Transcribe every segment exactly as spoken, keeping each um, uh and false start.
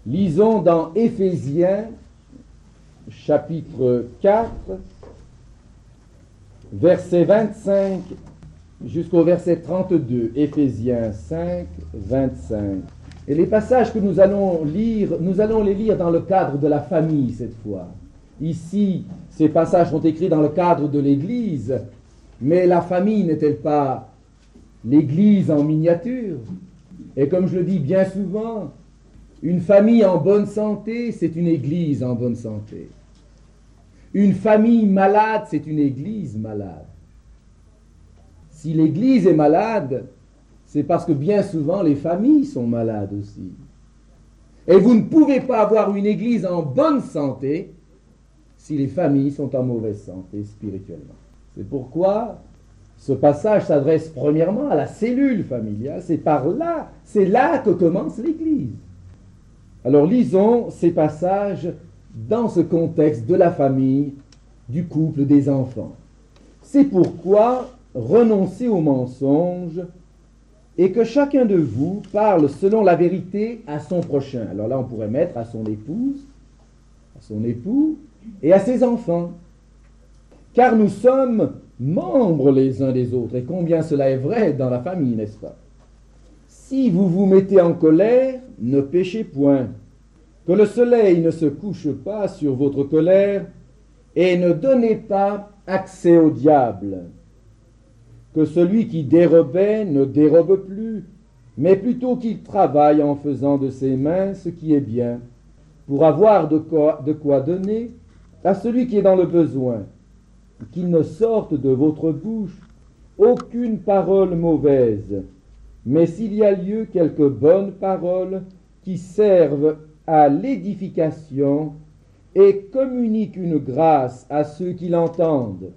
Lisons dans Éphésiens, chapitre quatre, verset vingt-cinq jusqu'au verset trente-deux. Éphésiens cinq, vingt-cinq. Et les passages que nous allons lire, nous allons les lire dans le cadre de la famille cette fois. Ici, ces passages sont écrits dans le cadre de l'Église, mais la famille n'est-elle pas l'Église en miniature? Et comme je le dis bien souvent, une famille en bonne santé, c'est une Église en bonne santé. Une famille malade, c'est une Église malade. Si l'Église est malade, c'est parce que bien souvent les familles sont malades aussi. Et vous ne pouvez pas avoir une Église en bonne santé si les familles sont en mauvaise santé spirituellement. C'est pourquoi ce passage s'adresse premièrement à la cellule familiale. C'est par là, c'est là que commence l'Église. Alors lisons ces passages dans ce contexte de la famille, du couple, des enfants. C'est pourquoi renoncez au mensonge et que chacun de vous parle selon la vérité à son prochain. Alors là, on pourrait mettre à son épouse, à son époux et à ses enfants. Car nous sommes membres les uns des autres. Et combien cela est vrai dans la famille, n'est-ce pas? Si vous vous mettez en colère, ne péchez point. Que le soleil ne se couche pas sur votre colère et ne donnez pas accès au diable. Que celui qui dérobait ne dérobe plus, mais plutôt qu'il travaille en faisant de ses mains ce qui est bien, pour avoir de quoi, de quoi donner à celui qui est dans le besoin. Qu'il ne sorte de votre bouche aucune parole mauvaise, mais s'il y a lieu quelques bonnes paroles qui servent à l'édification et communiquent une grâce à ceux qui l'entendent.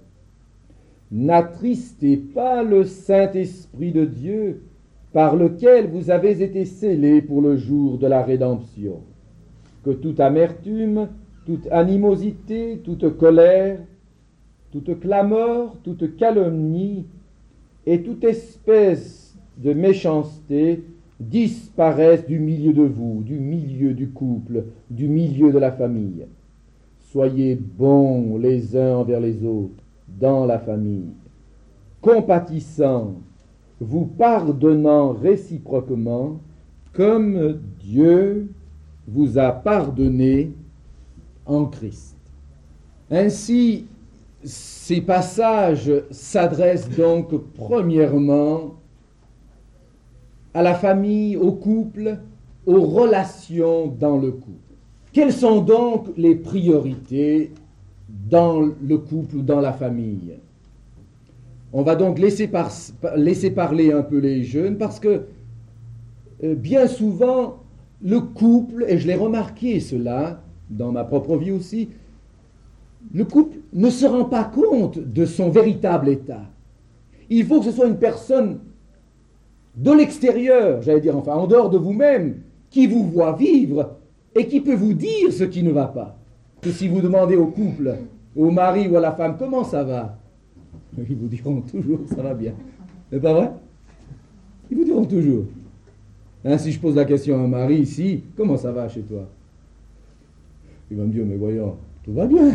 N'attristez pas le Saint-Esprit de Dieu, par lequel vous avez été scellés pour le jour de la rédemption. Que toute amertume, toute animosité, toute colère, toute clameur, toute calomnie et toute espèce de méchanceté disparaissent du milieu de vous, du milieu du couple, du milieu de la famille. Soyez bons les uns envers les autres dans la famille, compatissants, vous pardonnant réciproquement comme Dieu vous a pardonné en Christ. Ainsi, ces passages s'adressent donc premièrement à la famille, au couple, aux relations dans le couple. Quelles sont donc les priorités dans le couple ou dans la famille? On va donc laisser, par, laisser parler un peu les jeunes parce que euh, bien souvent, le couple, et je l'ai remarqué cela dans ma propre vie aussi, le couple ne se rend pas compte de son véritable état. Il faut que ce soit une personne de l'extérieur, j'allais dire, enfin, en dehors de vous-même, qui vous voit vivre et qui peut vous dire ce qui ne va pas. Que si vous demandez au couple, au mari ou à la femme, comment ça va? Ils vous diront toujours, ça va bien. C'est pas vrai? Ils vous diront toujours. Hein, si je pose la question à un mari ici, comment ça va chez toi? Il va me dire, mais voyons, tout va bien.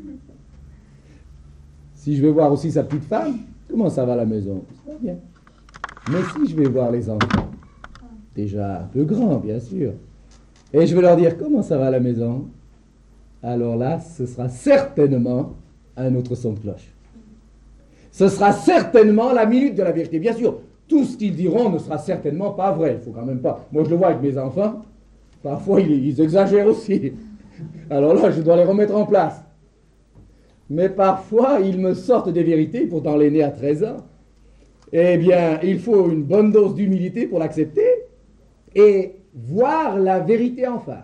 Si je vais voir aussi sa petite femme, comment ça va à la maison? Ça va bien. Mais si je vais voir les enfants, déjà un peu grands, bien sûr, et je vais leur dire, comment ça va à la maison? Alors là, ce sera certainement un autre son de cloche. Ce sera certainement la minute de la vérité. Bien sûr, tout ce qu'ils diront ne sera certainement pas vrai. Il ne faut quand même pas. Moi, je le vois avec mes enfants. Parfois, ils, ils exagèrent aussi. Alors là, je dois les remettre en place. Mais parfois, ils me sortent des vérités, pourtant l'aîné a treize ans. Eh bien, il faut une bonne dose d'humilité pour l'accepter et voir la vérité en face.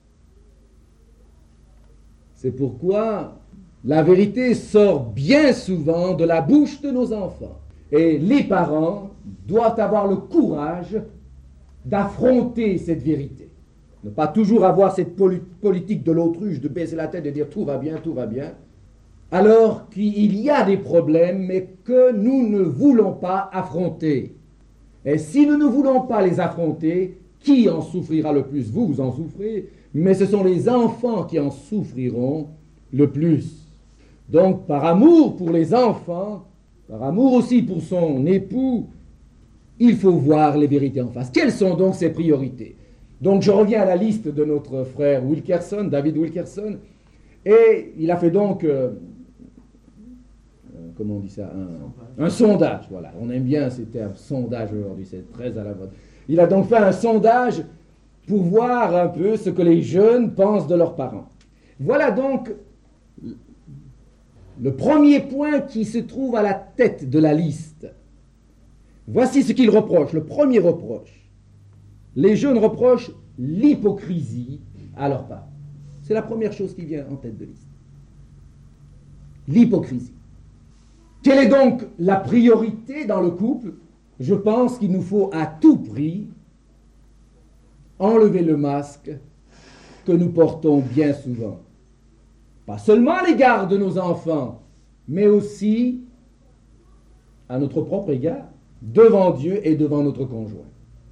C'est pourquoi la vérité sort bien souvent de la bouche de nos enfants. Et les parents doivent avoir le courage d'affronter cette vérité. Ne pas toujours avoir cette politique de l'autruche, de baisser la tête et de dire tout va bien, tout va bien, alors qu'il y a des problèmes, mais que nous ne voulons pas affronter. Et si nous ne voulons pas les affronter, qui en souffrira le plus? Vous, vous en souffrez, mais ce sont les enfants qui en souffriront le plus. Donc, par amour pour les enfants, par amour aussi pour son époux, il faut voir les vérités en face. Quelles sont donc ses priorités? Donc, je reviens à la liste de notre frère Wilkerson, David Wilkerson, et il a fait donc, euh, comment on dit ça, un, un sondage. Voilà, on aime bien ces termes, sondage aujourd'hui, c'est très à la mode. Il a donc fait un sondage pour voir un peu ce que les jeunes pensent de leurs parents. Voilà donc le premier point qui se trouve à la tête de la liste. Voici ce qu'il reproche, le premier reproche. Les jeunes reprochent l'hypocrisie à leurs parents. C'est la première chose qui vient en tête de liste. L'hypocrisie. Quelle est donc la priorité dans le couple? Je pense qu'il nous faut à tout prix enlever le masque que nous portons bien souvent. Pas seulement à l'égard de nos enfants, mais aussi à notre propre égard, devant Dieu et devant notre conjoint.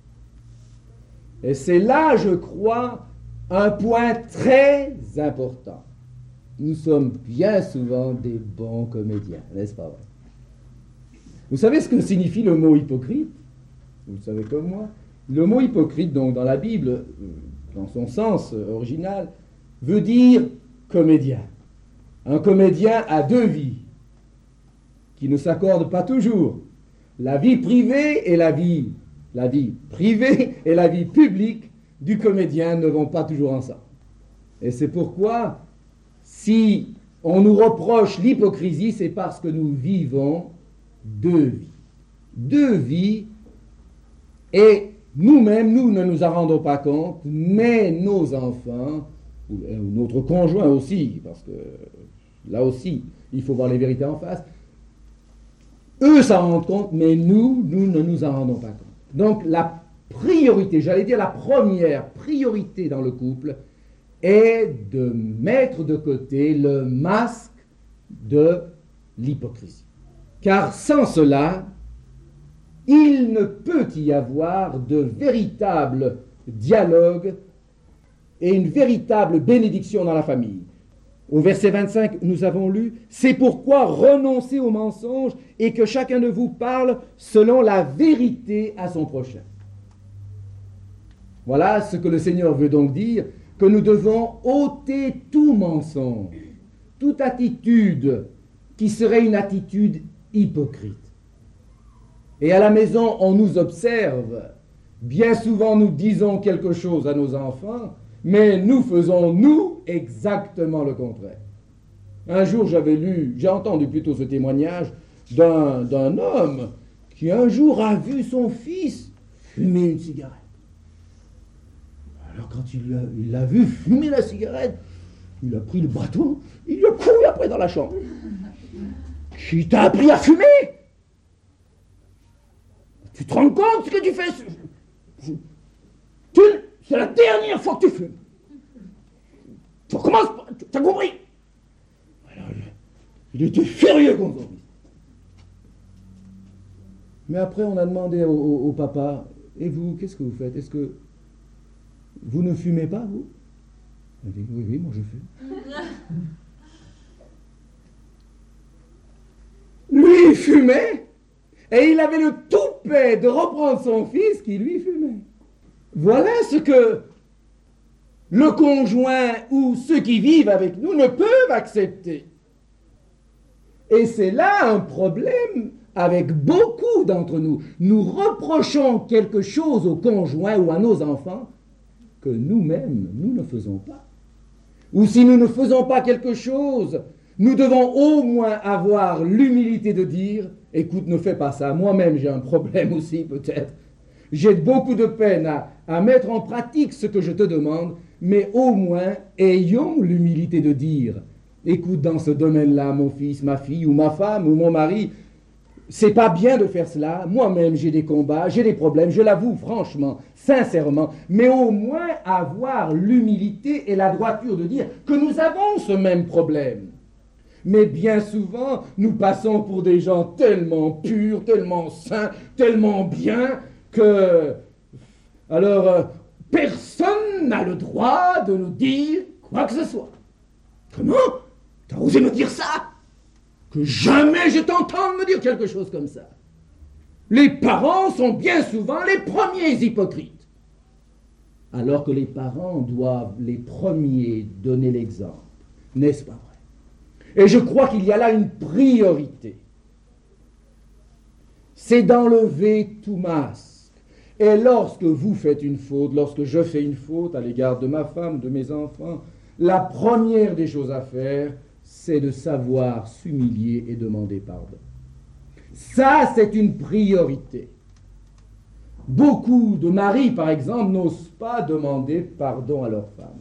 Et c'est là, je crois, un point très important. Nous sommes bien souvent des bons comédiens, n'est-ce pas vrai? Vous savez ce que signifie le mot hypocrite? Vous le savez comme moi. Le mot hypocrite, donc, dans la Bible, dans son sens original, veut dire comédien. Un comédien a deux vies qui ne s'accordent pas toujours. La vie privée et la vie, la vie privée et la vie publique du comédien ne vont pas toujours ensemble. Et c'est pourquoi, si on nous reproche l'hypocrisie, c'est parce que nous vivons deux vies. Deux vies, et nous-mêmes, nous ne nous en rendons pas compte, mais nos enfants, ou notre conjoint aussi, parce que là aussi, il faut voir les vérités en face, eux s'en rendent compte, mais nous, nous ne nous en rendons pas compte. Donc la priorité, j'allais dire la première priorité dans le couple, est de mettre de côté le masque de l'hypocrisie. Car sans cela, il ne peut y avoir de véritable dialogue et une véritable bénédiction dans la famille. Au verset vingt-cinq, nous avons lu « C'est pourquoi renoncez au mensonge et que chacun de vous parle selon la vérité à son prochain. » Voilà ce que le Seigneur veut donc dire, que nous devons ôter tout mensonge, toute attitude qui serait une attitude hypocrite. Et à la maison, on nous observe. Bien souvent, nous disons quelque chose à nos enfants, mais nous faisons, nous, exactement le contraire. Un jour, j'avais lu, j'ai entendu plutôt ce témoignage d'un, d'un homme qui un jour a vu son fils fumer une cigarette. Alors quand il l'a, il l'a vu fumer la cigarette, il a pris le bâton, il a couru après dans la chambre. Qui t'a appris à fumer? Tu te rends compte ce que tu fais? Tu, c'est la dernière fois que tu fumes. Tu recommences, tu as compris? Alors, il était furieux contre lui. Mais après, on a demandé au, au, au papa, et vous, qu'est-ce que vous faites? Est-ce que vous ne fumez pas, vous? Il a dit, oui, oui, moi je fume. Lui, il fumait, et il avait le toupet de reprendre son fils qui, lui, fumait. Voilà ce que le conjoint ou ceux qui vivent avec nous ne peuvent accepter. Et c'est là un problème avec beaucoup d'entre nous. Nous reprochons quelque chose au conjoint ou à nos enfants que nous-mêmes, nous ne faisons pas. Ou si nous ne faisons pas quelque chose, nous devons au moins avoir l'humilité de dire « Écoute, ne fais pas ça, moi-même j'ai un problème aussi peut-être. J'ai beaucoup de peine à, à mettre en pratique ce que je te demande, mais au moins ayons l'humilité de dire « Écoute, dans ce domaine-là, mon fils, ma fille ou ma femme ou mon mari, c'est pas bien de faire cela. Moi-même, j'ai des combats, j'ai des problèmes, je l'avoue franchement, sincèrement. Mais au moins avoir l'humilité et la droiture de dire que nous avons ce même problème. Mais bien souvent, nous passons pour des gens tellement purs, tellement saints, tellement bien, que... Alors, euh, personne n'a le droit de nous dire quoi que ce soit. Comment? T'as osé me dire ça? Que jamais je t'entende me dire quelque chose comme ça. Les parents sont bien souvent les premiers hypocrites. Alors que les parents doivent les premiers donner l'exemple. N'est-ce pas vrai? Et je crois qu'il y a là une priorité. C'est d'enlever tout masque. Et lorsque vous faites une faute, lorsque je fais une faute à l'égard de ma femme, de mes enfants, la première des choses à faire, c'est de savoir s'humilier et demander pardon. Ça, c'est une priorité. Beaucoup de maris, par exemple, n'osent pas demander pardon à leur femme.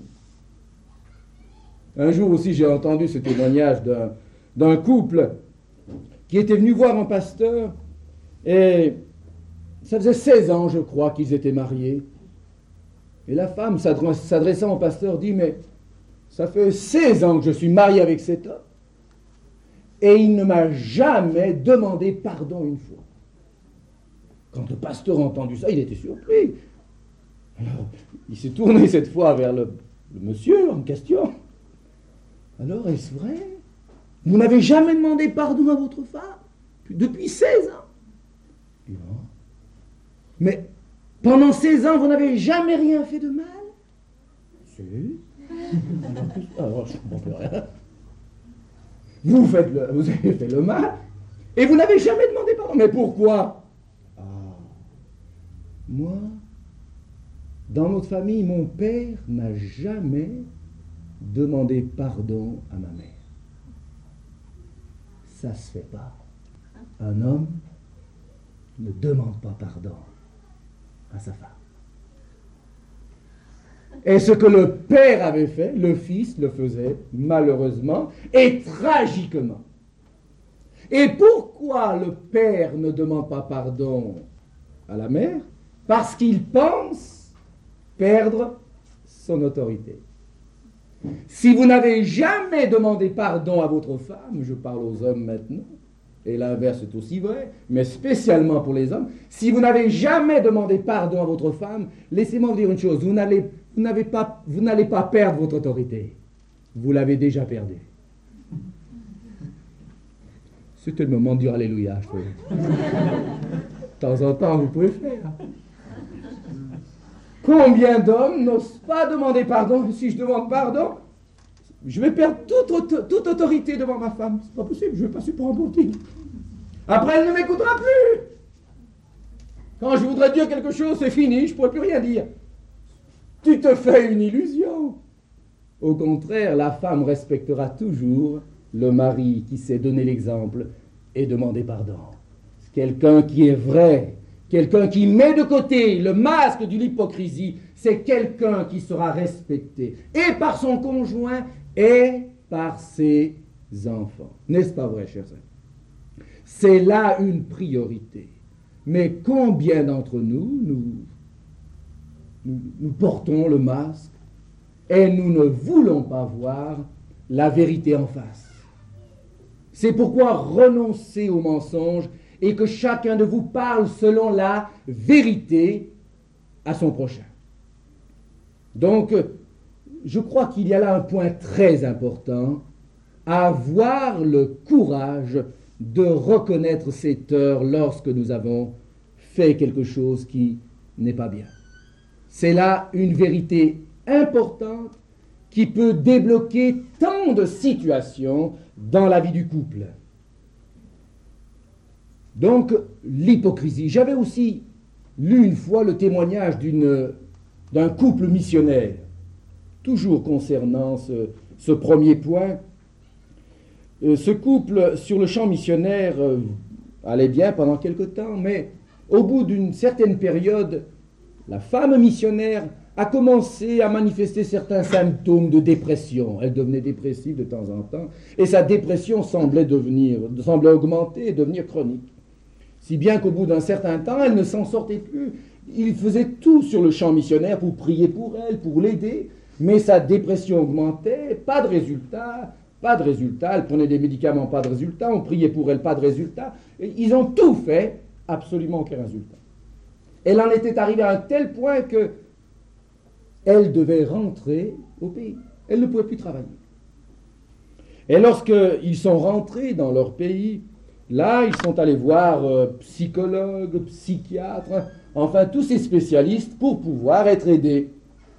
Un jour aussi, j'ai entendu ce témoignage d'un, d'un couple qui était venu voir un pasteur, et ça faisait seize ans, je crois, qu'ils étaient mariés. Et la femme, s'adressant au pasteur, dit, mais ça fait seize ans que je suis marié avec cet homme, et il ne m'a jamais demandé pardon une fois. Quand le pasteur a entendu ça, il était surpris. Alors, il s'est tourné cette fois vers le, le monsieur en question. Alors, est-ce vrai? Vous n'avez jamais demandé pardon à votre femme depuis seize ans? Non. Mais pendant seize ans, vous n'avez jamais rien fait de mal? Si. Alors, alors je ne comprends plus rien. Vous, faites le, vous avez fait le mal et vous n'avez jamais demandé pardon. Mais pourquoi? Ah, moi, dans notre famille, mon père n'a jamais demandé pardon à ma mère. Ça se fait pas. Un homme ne demande pas pardon à sa femme. Et ce que le père avait fait, le fils le faisait malheureusement et tragiquement. Et pourquoi le père ne demande pas pardon à la mère? Parce qu'il pense perdre son autorité. Si vous n'avez jamais demandé pardon à votre femme, je parle aux hommes maintenant, et l'inverse est aussi vrai, mais spécialement pour les hommes, si vous n'avez jamais demandé pardon à votre femme, laissez-moi vous dire une chose, vous n'allez, vous n'avez pas, vous n'allez pas perdre votre autorité. Vous l'avez déjà perdue. C'était le moment de dire Alléluia. Je peux... de temps en temps, vous pouvez faire. Combien d'hommes n'osent pas demander pardon? Si je demande pardon, je vais perdre toute, toute autorité devant ma femme. C'est pas possible, je vais passer pour un bon type. Après, elle ne m'écoutera plus. Quand je voudrais dire quelque chose, c'est fini, je ne pourrai plus rien dire. Tu te fais une illusion. Au contraire, la femme respectera toujours le mari qui sait donner l'exemple et demander pardon. C'est quelqu'un qui est vrai, quelqu'un qui met de côté le masque de l'hypocrisie, c'est quelqu'un qui sera respecté, et par son conjoint, et par ses enfants. N'est-ce pas vrai, chers amis? C'est là une priorité. Mais combien d'entre nous, nous, nous, nous portons le masque et nous ne voulons pas voir la vérité en face? C'est pourquoi renoncez au mensonge et que chacun de vous parle selon la vérité à son prochain. Donc, je crois qu'il y a là un point très important, avoir le courage de reconnaître ses torts lorsque nous avons fait quelque chose qui n'est pas bien. C'est là une vérité importante qui peut débloquer tant de situations dans la vie du couple. Donc, l'hypocrisie. J'avais aussi lu une fois le témoignage d'une, d'un couple missionnaire, toujours concernant ce, ce premier point. Euh, ce couple, sur le champ missionnaire, euh, allait bien pendant quelque temps, mais au bout d'une certaine période, la femme missionnaire a commencé à manifester certains symptômes de dépression. Elle devenait dépressive de temps en temps, et sa dépression semblait, devenir, semblait augmenter et devenir chronique. Si bien qu'au bout d'un certain temps, elle ne s'en sortait plus. Il faisait tout sur le champ missionnaire pour prier pour elle, pour l'aider, mais sa dépression augmentait, pas de résultat, pas de résultat. Elle prenait des médicaments, pas de résultat. On priait pour elle, pas de résultat. Et ils ont tout fait, absolument aucun résultat. Elle en était arrivée à un tel point que elle devait rentrer au pays. Elle ne pouvait plus travailler. Et lorsqu'ils sont rentrés dans leur pays, là, ils sont allés voir euh, psychologues, psychiatres, enfin tous ces spécialistes pour pouvoir être aidés.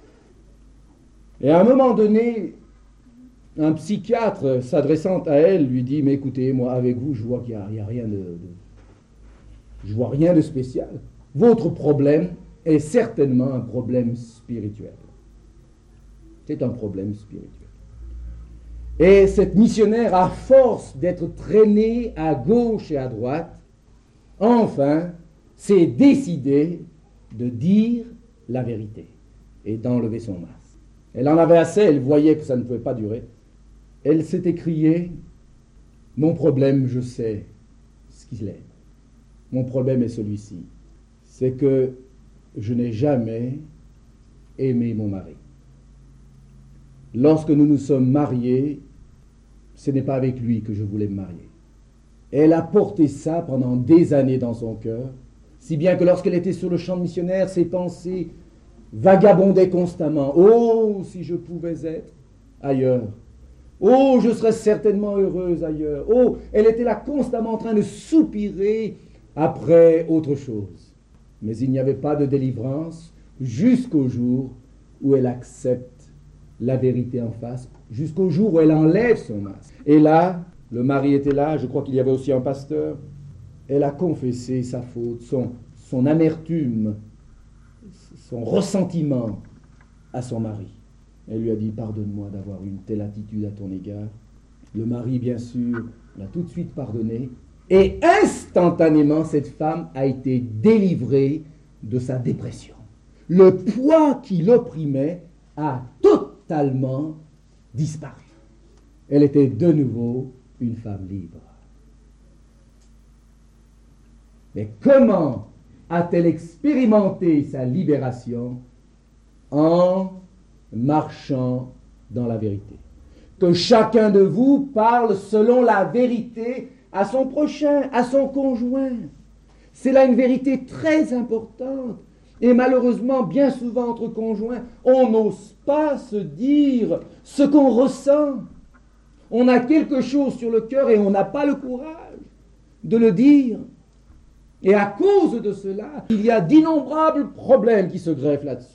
Et à un moment donné, un psychiatre s'adressant à elle lui dit « Mais écoutez, moi avec vous, je vois qu'il n'y a, il y a rien de, de... Je vois rien de spécial. Votre problème est certainement un problème spirituel. C'est un problème spirituel. » Et cette missionnaire, à force d'être traînée à gauche et à droite, enfin, s'est décidée de dire la vérité et d'enlever son masque. Elle en avait assez, elle voyait que ça ne pouvait pas durer. Elle s'est écriée « Mon problème, je sais ce qu'il est. Mon problème est celui-ci. C'est que je n'ai jamais aimé mon mari. Lorsque nous nous sommes mariés, ce n'est pas avec lui que je voulais me marier. » Elle a porté ça pendant des années dans son cœur, si bien que lorsqu'elle était sur le champ missionnaire, ses pensées vagabondaient constamment. « Oh, si je pouvais être ailleurs. Oh, je serais certainement heureuse ailleurs. » Oh, elle était là constamment en train de soupirer après autre chose. Mais il n'y avait pas de délivrance jusqu'au jour où elle accepte la vérité en face, jusqu'au jour où elle enlève son masque. Et là, le mari était là, je crois qu'il y avait aussi un pasteur. Elle a confessé sa faute, son, son amertume, son ressentiment à son mari. Elle lui a dit « Pardonne-moi d'avoir une telle attitude à ton égard. » Le mari, bien sûr, l'a tout de suite pardonné. Et instantanément, cette femme a été délivrée de sa dépression. Le poids qui l'opprimait a totalement disparu. Elle était de nouveau une femme libre. Mais comment a-t-elle expérimenté sa libération? En marchant dans la vérité. Que chacun de vous parle selon la vérité à son prochain, à son conjoint. C'est là une vérité très importante. Et malheureusement, bien souvent entre conjoints, on n'ose pas se dire ce qu'on ressent. On a quelque chose sur le cœur et on n'a pas le courage de le dire. Et à cause de cela, il y a d'innombrables problèmes qui se greffent là-dessus.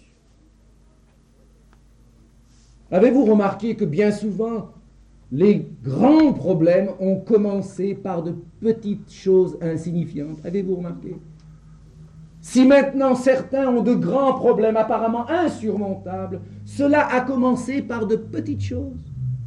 Avez-vous remarqué que bien souvent, les grands problèmes ont commencé par de petites choses insignifiantes? Avez-vous remarqué? Si maintenant certains ont de grands problèmes apparemment insurmontables, cela a commencé par de petites choses.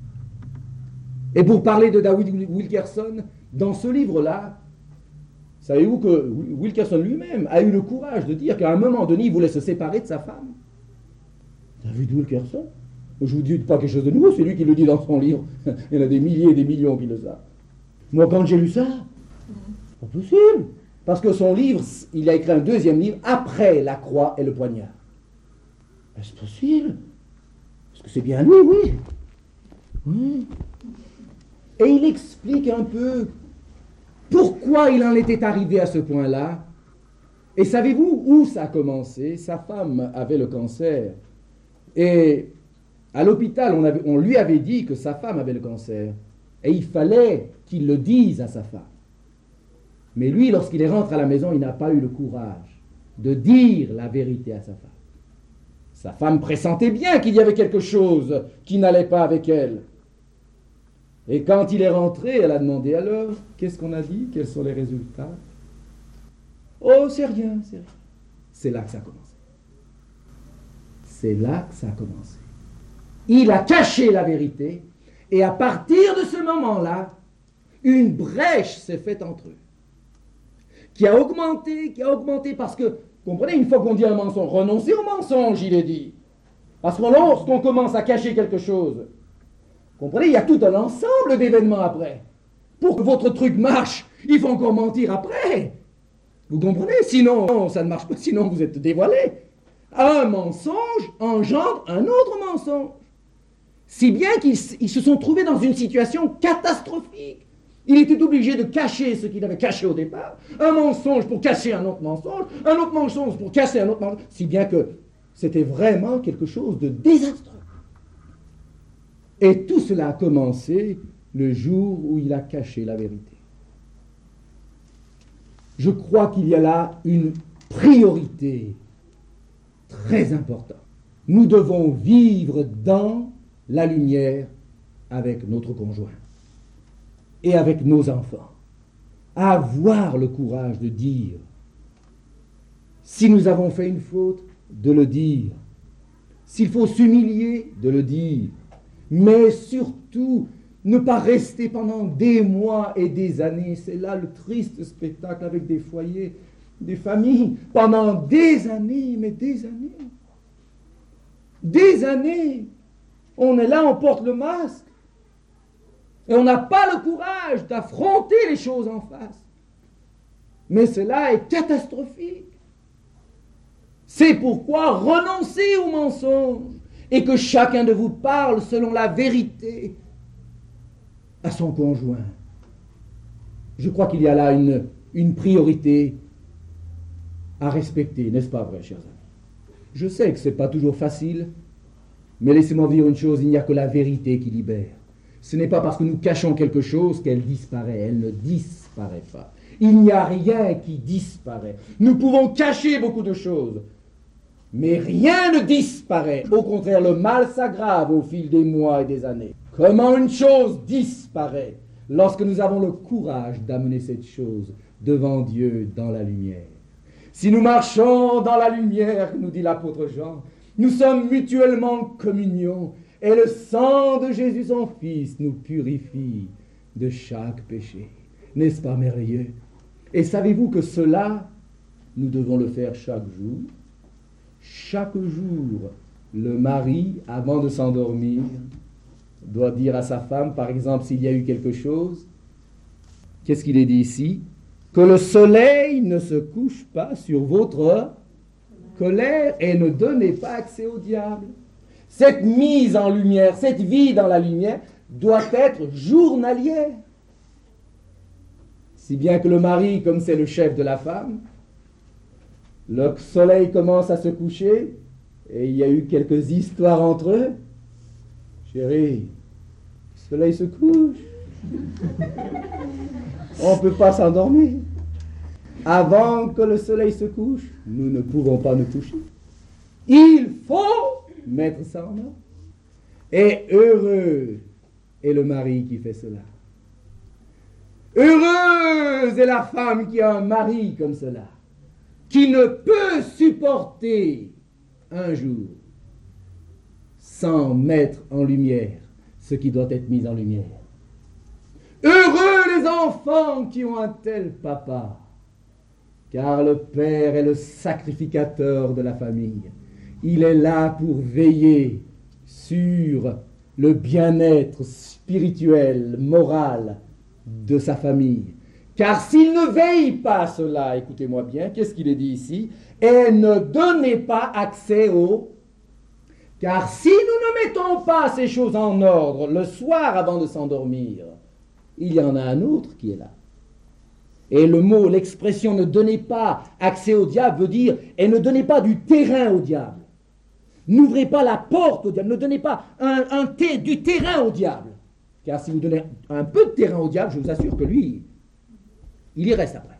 Et pour parler de David Wilkerson, dans ce livre-là, savez-vous que Wilkerson lui-même a eu le courage de dire qu'à un moment donné, il voulait se séparer de sa femme? David Wilkerson? Je ne vous dis pas quelque chose de nouveau, c'est lui qui le dit dans son livre. Il y en a des milliers et des millions qui le savent. Moi, quand j'ai lu ça, c'est pas possible. Parce que son livre, il a écrit un deuxième livre, Après la croix et le poignard. Est-ce possible? Est-ce que c'est bien lui? Oui. Oui. Et il explique un peu pourquoi il en était arrivé à ce point-là. Et savez-vous où ça a commencé? Sa femme avait le cancer. Et à l'hôpital, on, avait, on lui avait dit que sa femme avait le cancer. Et il fallait qu'il le dise à sa femme. Mais lui, lorsqu'il est rentré à la maison, il n'a pas eu le courage de dire la vérité à sa femme. Sa femme pressentait bien qu'il y avait quelque chose qui n'allait pas avec elle. Et quand il est rentré, elle a demandé, alors, qu'est-ce qu'on a dit? Quels sont les résultats? Oh, c'est rien, c'est rien. C'est là que ça a commencé. C'est là que ça a commencé. Il a caché la vérité, et à partir de ce moment-là, une brèche s'est faite entre eux, qui a augmenté, qui a augmenté, parce que, comprenez, une fois qu'on dit un mensonge, renoncez au mensonge, il est dit. Parce que lorsqu'on commence à cacher quelque chose, comprenez, il y a tout un ensemble d'événements après. Pour que votre truc marche, il faut encore mentir après. Vous comprenez? Sinon, ça ne marche pas, sinon vous êtes dévoilé. Un mensonge engendre un autre mensonge. Si bien qu'ils se sont trouvés dans une situation catastrophique. Il était obligé de cacher ce qu'il avait caché au départ. Un mensonge pour cacher un autre mensonge, un autre mensonge pour cacher un autre mensonge. Si bien que C'était vraiment quelque chose de désastreux. Et tout cela a commencé le jour où il a caché la vérité. Je crois qu'il y a là une priorité très importante. Nous devons vivre dans la lumière avec notre conjoint et avec nos enfants. Avoir le courage de dire, si nous avons fait une faute, de le dire. S'il faut s'humilier, de le dire. Mais surtout, ne pas rester pendant des mois et des années. C'est là le triste spectacle avec des foyers, des familles, pendant des années, mais des années. Des années. On est là, on porte le masque. Et on n'a pas le courage d'affronter les choses en face. Mais cela est catastrophique. C'est pourquoi renoncez au mensonge et que chacun de vous parle selon la vérité à son conjoint. Je crois qu'il y a là une, une priorité à respecter, n'est-ce pas vrai, chers amis? Je sais que ce n'est pas toujours facile, mais laissez-moi dire une chose, il n'y a que la vérité qui libère. Ce n'est pas parce que nous cachons quelque chose qu'elle disparaît, elle ne disparaît pas. Il n'y a rien qui disparaît. Nous pouvons cacher beaucoup de choses, mais rien ne disparaît. Au contraire, le mal s'aggrave au fil des mois et des années. Comment une chose disparaît lorsque nous avons le courage d'amener cette chose devant Dieu dans la lumière. Si nous marchons dans la lumière, nous dit l'apôtre Jean, nous sommes mutuellement en communion et le sang de Jésus son Fils nous purifie de chaque péché. N'est-ce pas merveilleux? Et savez-vous que cela, nous devons le faire chaque jour? Chaque jour, le mari, avant de s'endormir, doit dire à sa femme, par exemple, s'il y a eu quelque chose, qu'est-ce qu'il est dit ici? Que le soleil ne se couche pas sur votre colère et ne donnez pas accès au diable. Cette mise en lumière, cette vie dans la lumière, doit être journalière. Si bien que le mari, comme c'est le chef de la femme, le soleil commence à se coucher et il y a eu quelques histoires entre eux. Chérie, le soleil se couche. On ne peut pas s'endormir. Avant que le soleil se couche, nous ne pouvons pas nous toucher. Il faut mettre ça en œuvre. Et heureux est le mari qui fait cela. Heureuse est la femme qui a un mari comme cela, qui ne peut supporter un jour sans mettre en lumière ce qui doit être mis en lumière. Heureux les enfants qui ont un tel papa, car le père est le sacrificateur de la famille. Il est là pour veiller sur le bien-être spirituel, moral de sa famille. Car s'il ne veille pas à cela, écoutez-moi bien, qu'est-ce qu'il est dit ici? Et ne donnez pas accès au... Car si nous ne mettons pas ces choses en ordre le soir avant de s'endormir, il y en a un autre qui est là. Et le mot, l'expression ne donnez pas accès au diable veut dire et ne donnez pas du terrain au diable. N'ouvrez pas la porte au diable, ne donnez pas un, un thé, du terrain au diable. Car si vous donnez un peu de terrain au diable, je vous assure que lui, il y reste après.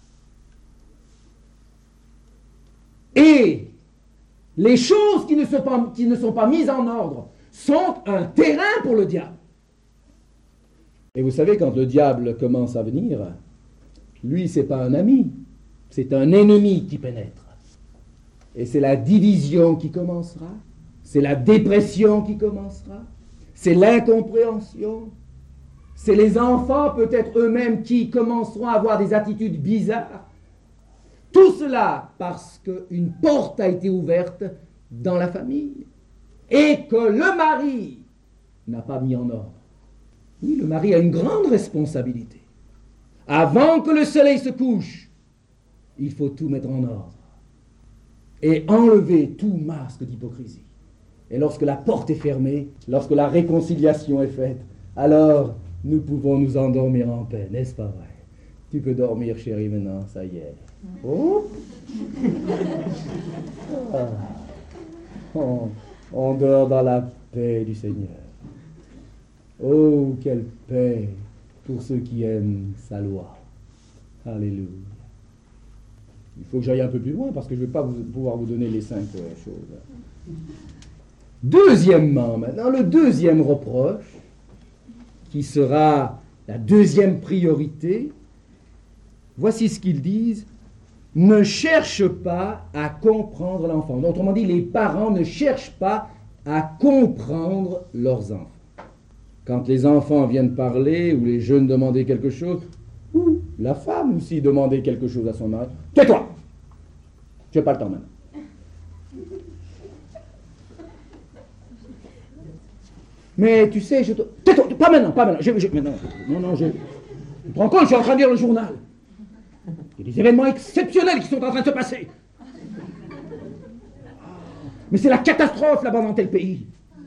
Et les choses qui ne sont pas, qui ne sont pas mises en ordre sont un terrain pour le diable. Et vous savez, quand le diable commence à venir, lui, ce n'est pas un ami, c'est un ennemi qui pénètre. Et c'est la division qui commencera, c'est la dépression qui commencera, c'est l'incompréhension, c'est les enfants peut-être eux-mêmes qui commenceront à avoir des attitudes bizarres. Tout cela parce qu'une porte a été ouverte dans la famille et que le mari n'a pas mis en ordre. Oui, le mari a une grande responsabilité. Avant que le soleil se couche, il faut tout mettre en ordre et enlever tout masque d'hypocrisie. Et lorsque la porte est fermée, lorsque la réconciliation est faite, alors nous pouvons nous endormir en paix, n'est-ce pas vrai? Tu peux dormir, chérie, maintenant, ça y est. Oh ah. on, on dort dans la paix du Seigneur. Oh, quelle paix pour ceux qui aiment sa loi. Alléluia. Il faut que j'aille un peu plus loin parce que je ne vais pas vous, pouvoir vous donner les cinq euh, choses. Deuxièmement, maintenant, le deuxième reproche, qui sera la deuxième priorité, voici ce qu'ils disent: ne cherche pas à comprendre l'enfant. Autrement dit, les parents ne cherchent pas à comprendre leurs enfants. Quand les enfants viennent parler ou les jeunes demander quelque chose, ou la femme aussi demander quelque chose à son mari, tais-toi, tu n'as pas le temps maintenant. Mais tu sais, je te... tais-toi, pas maintenant, pas maintenant. Je, je... Mais non, non, non, je... Tu te rends compte, je suis en train de lire le journal. Il y a des événements exceptionnels qui sont en train de se passer. Mais c'est la catastrophe là-bas dans tel pays.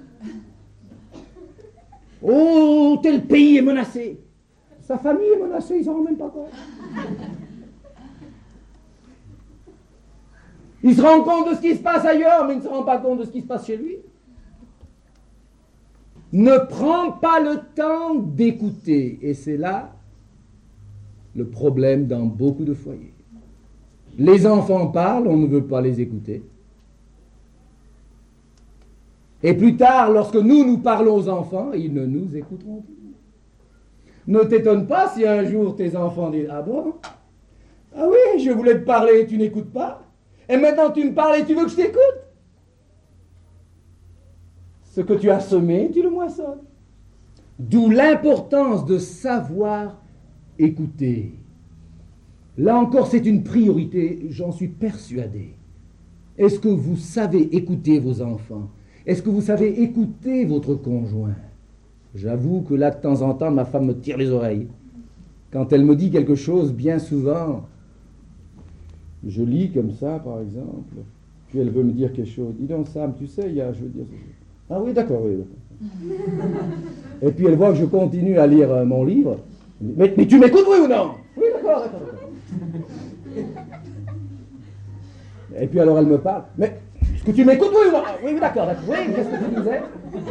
Oh, tel pays est menacé. Sa famille est menacée, ils s'en rendent même pas compte. Il se rend compte de ce qui se passe ailleurs, mais il ne se rend pas compte de ce qui se passe chez lui. Ne prends pas le temps d'écouter. Et c'est là le problème dans beaucoup de foyers. Les enfants parlent, on ne veut pas les écouter. Et plus tard, lorsque nous, nous parlons aux enfants, ils ne nous écouteront plus. Ne t'étonne pas si un jour tes enfants disent « Ah bon? Ah oui, je voulais te parler et tu n'écoutes pas. Et maintenant tu me parles et tu veux que je t'écoute? Ce que tu as semé, tu le moissonnes. » D'où l'importance de savoir écouter. Là encore, c'est une priorité, j'en suis persuadé. Est-ce que vous savez écouter vos enfants? Est-ce que vous savez écouter votre conjoint? J'avoue que là, de temps en temps, ma femme me tire les oreilles. Quand elle me dit quelque chose, bien souvent, je lis comme ça, par exemple, puis elle veut me dire quelque chose. Dis donc, Sam, tu sais, il y a, je veux dire... Ah oui, d'accord, oui. Et puis elle voit que je continue à lire euh, mon livre. Mais, mais tu m'écoutes, oui ou non? Oui, d'accord, d'accord, d'accord. Et puis alors elle me parle. Mais est-ce que tu m'écoutes, oui ou non? Oui, oui, d'accord, d'accord. Oui, qu'est-ce que tu disais?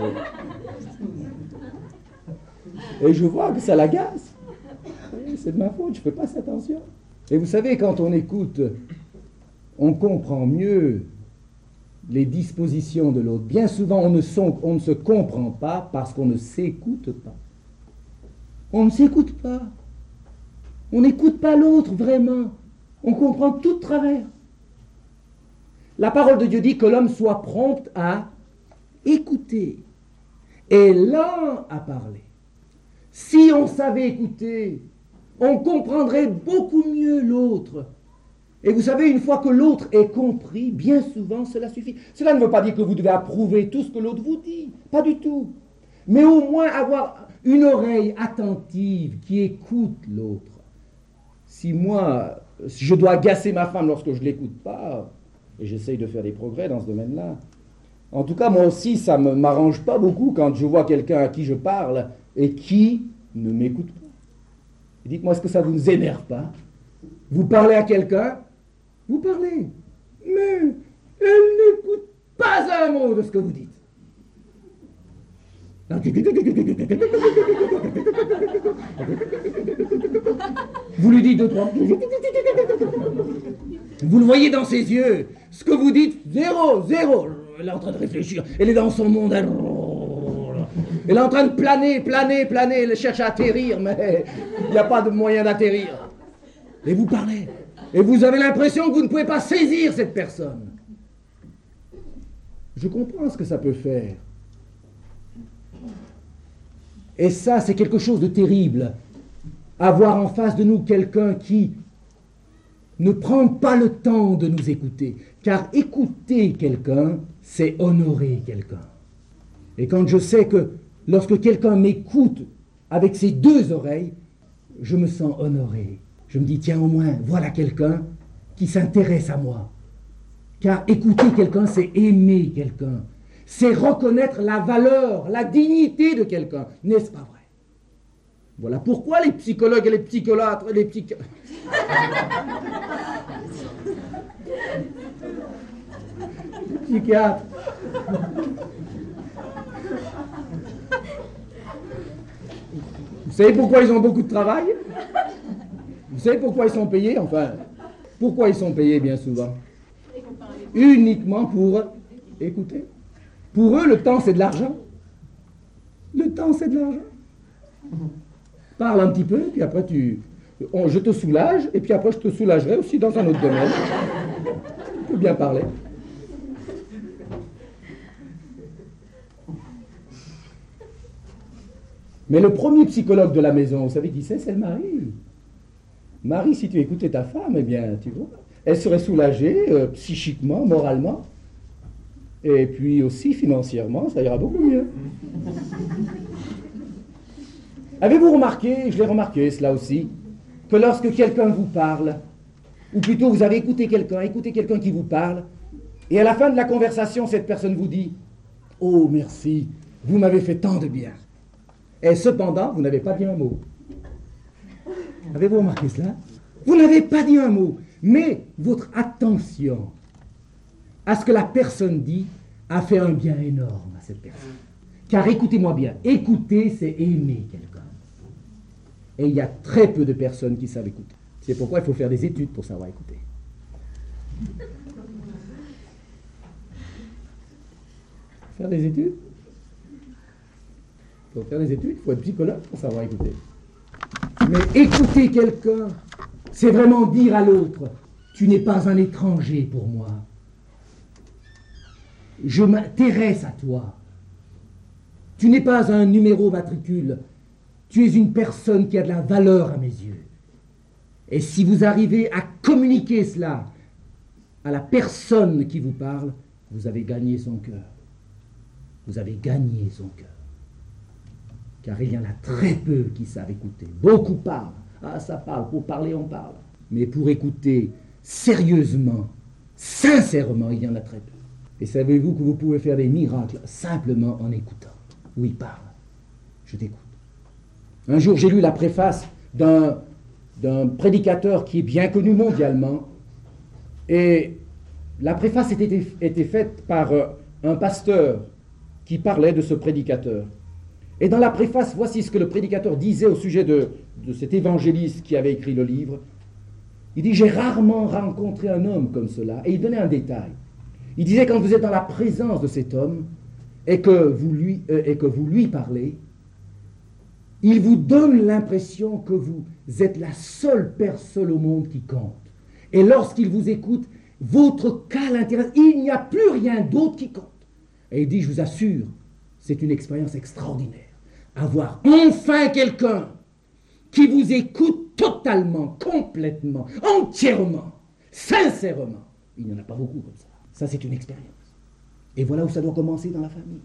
Et je vois que ça l'agace. Oui, c'est de ma faute, je ne fais pas attention. Et vous savez, quand on écoute, on comprend mieux les dispositions de l'autre. Bien souvent, on ne, son, on ne se comprend pas parce qu'on ne s'écoute pas. On ne s'écoute pas. On n'écoute pas l'autre vraiment. On comprend tout de travers. La parole de Dieu dit que l'homme soit prompt à écouter et lent à parler. Si on savait écouter, on comprendrait beaucoup mieux l'autre. Et vous savez, une fois que l'autre est compris, bien souvent cela suffit. Cela ne veut pas dire que vous devez approuver tout ce que l'autre vous dit, pas du tout. Mais au moins avoir une oreille attentive qui écoute l'autre. Si moi, si je dois agacer ma femme lorsque je ne l'écoute pas, et j'essaye de faire des progrès dans ce domaine-là, en tout cas, moi aussi, ça ne m'arrange pas beaucoup quand je vois quelqu'un à qui je parle et qui ne m'écoute pas. Dites-moi, est-ce que ça ne vous énerve pas? Vous parlez à quelqu'un, vous parlez, mais elle n'écoute pas un mot de ce que vous dites. Vous lui dites deux, trois. Vous le voyez dans ses yeux. Ce que vous dites, zéro, zéro. Elle est en train de réfléchir. Elle est dans son monde. Elle, elle est en train de planer, planer, planer. Elle cherche à atterrir, mais il n'y a pas de moyen d'atterrir. Et vous parlez. Et vous avez l'impression que vous ne pouvez pas saisir cette personne. Je comprends ce que ça peut faire. Et ça, c'est quelque chose de terrible. Avoir en face de nous quelqu'un qui ne prend pas le temps de nous écouter. Car écouter quelqu'un, c'est honorer quelqu'un. Et quand je sais que lorsque quelqu'un m'écoute avec ses deux oreilles, je me sens honoré. Je me dis, tiens, au moins, voilà quelqu'un qui s'intéresse à moi. Car écouter quelqu'un, c'est aimer quelqu'un. C'est reconnaître la valeur, la dignité de quelqu'un. N'est-ce pas vrai? Voilà pourquoi les psychologues et les psychiatres, les psych... les psychiatres Vous savez pourquoi ils ont beaucoup de travail? Vous savez pourquoi ils sont payés? Enfin, pourquoi ils sont payés bien souvent? Uniquement pour écouter. Pour eux, le temps, c'est de l'argent. Le temps, c'est de l'argent. Parle un petit peu, puis après, tu, on, je te soulage, et puis après, je te soulagerai aussi dans un autre domaine. Tu peux bien parler. Mais le premier psychologue de la maison, vous savez qui c'est? C'est le mari. Marie, si tu écoutais ta femme, eh bien, tu vois, elle serait soulagée euh, psychiquement, moralement, et puis aussi financièrement, ça ira beaucoup mieux. Avez-vous remarqué, je l'ai remarqué cela aussi, que lorsque quelqu'un vous parle, ou plutôt vous avez écouté quelqu'un, écoutez quelqu'un qui vous parle, et à la fin de la conversation, cette personne vous dit « Oh, merci, vous m'avez fait tant de bien ». Et cependant, vous n'avez pas dit un mot. Avez-vous remarqué cela? Vous n'avez pas dit un mot, mais votre attention à ce que la personne dit a fait un bien énorme à cette personne. Car écoutez-moi bien, écouter, c'est aimer quelqu'un. Et il y a très peu de personnes qui savent écouter. C'est pourquoi il faut faire des études pour savoir écouter. Faire des études? Pour faire des études, il faut être psychologue pour savoir écouter. Mais écouter quelqu'un, c'est vraiment dire à l'autre, tu n'es pas un étranger pour moi. Je m'intéresse à toi. Tu n'es pas un numéro matricule. Tu es une personne qui a de la valeur à mes yeux. Et si vous arrivez à communiquer cela à la personne qui vous parle, vous avez gagné son cœur. Vous avez gagné son cœur. Car il y en a très peu qui savent écouter. Beaucoup parlent. Ah, ça parle. Pour parler, on parle. Mais pour écouter sérieusement, sincèrement, il y en a très peu. Et savez-vous que vous pouvez faire des miracles simplement en écoutant? Oui, parle. Je t'écoute. Un jour, j'ai lu la préface d'un, d'un prédicateur qui est bien connu mondialement. Et la préface était, était faite par un pasteur qui parlait de ce prédicateur. Et dans la préface, voici ce que le prédicateur disait au sujet de, de cet évangéliste qui avait écrit le livre. Il dit, j'ai rarement rencontré un homme comme cela. Et il donnait un détail. Il disait, quand vous êtes dans la présence de cet homme et que vous lui, euh, et que vous lui parlez, il vous donne l'impression que vous êtes la seule personne au monde qui compte. Et lorsqu'il vous écoute, votre cas l'intéresse. Il n'y a plus rien d'autre qui compte. Et il dit, je vous assure, c'est une expérience extraordinaire. Avoir enfin quelqu'un qui vous écoute totalement, complètement, entièrement, sincèrement. Il n'y en a pas beaucoup comme ça. Ça, c'est une expérience. Et voilà où ça doit commencer dans la famille.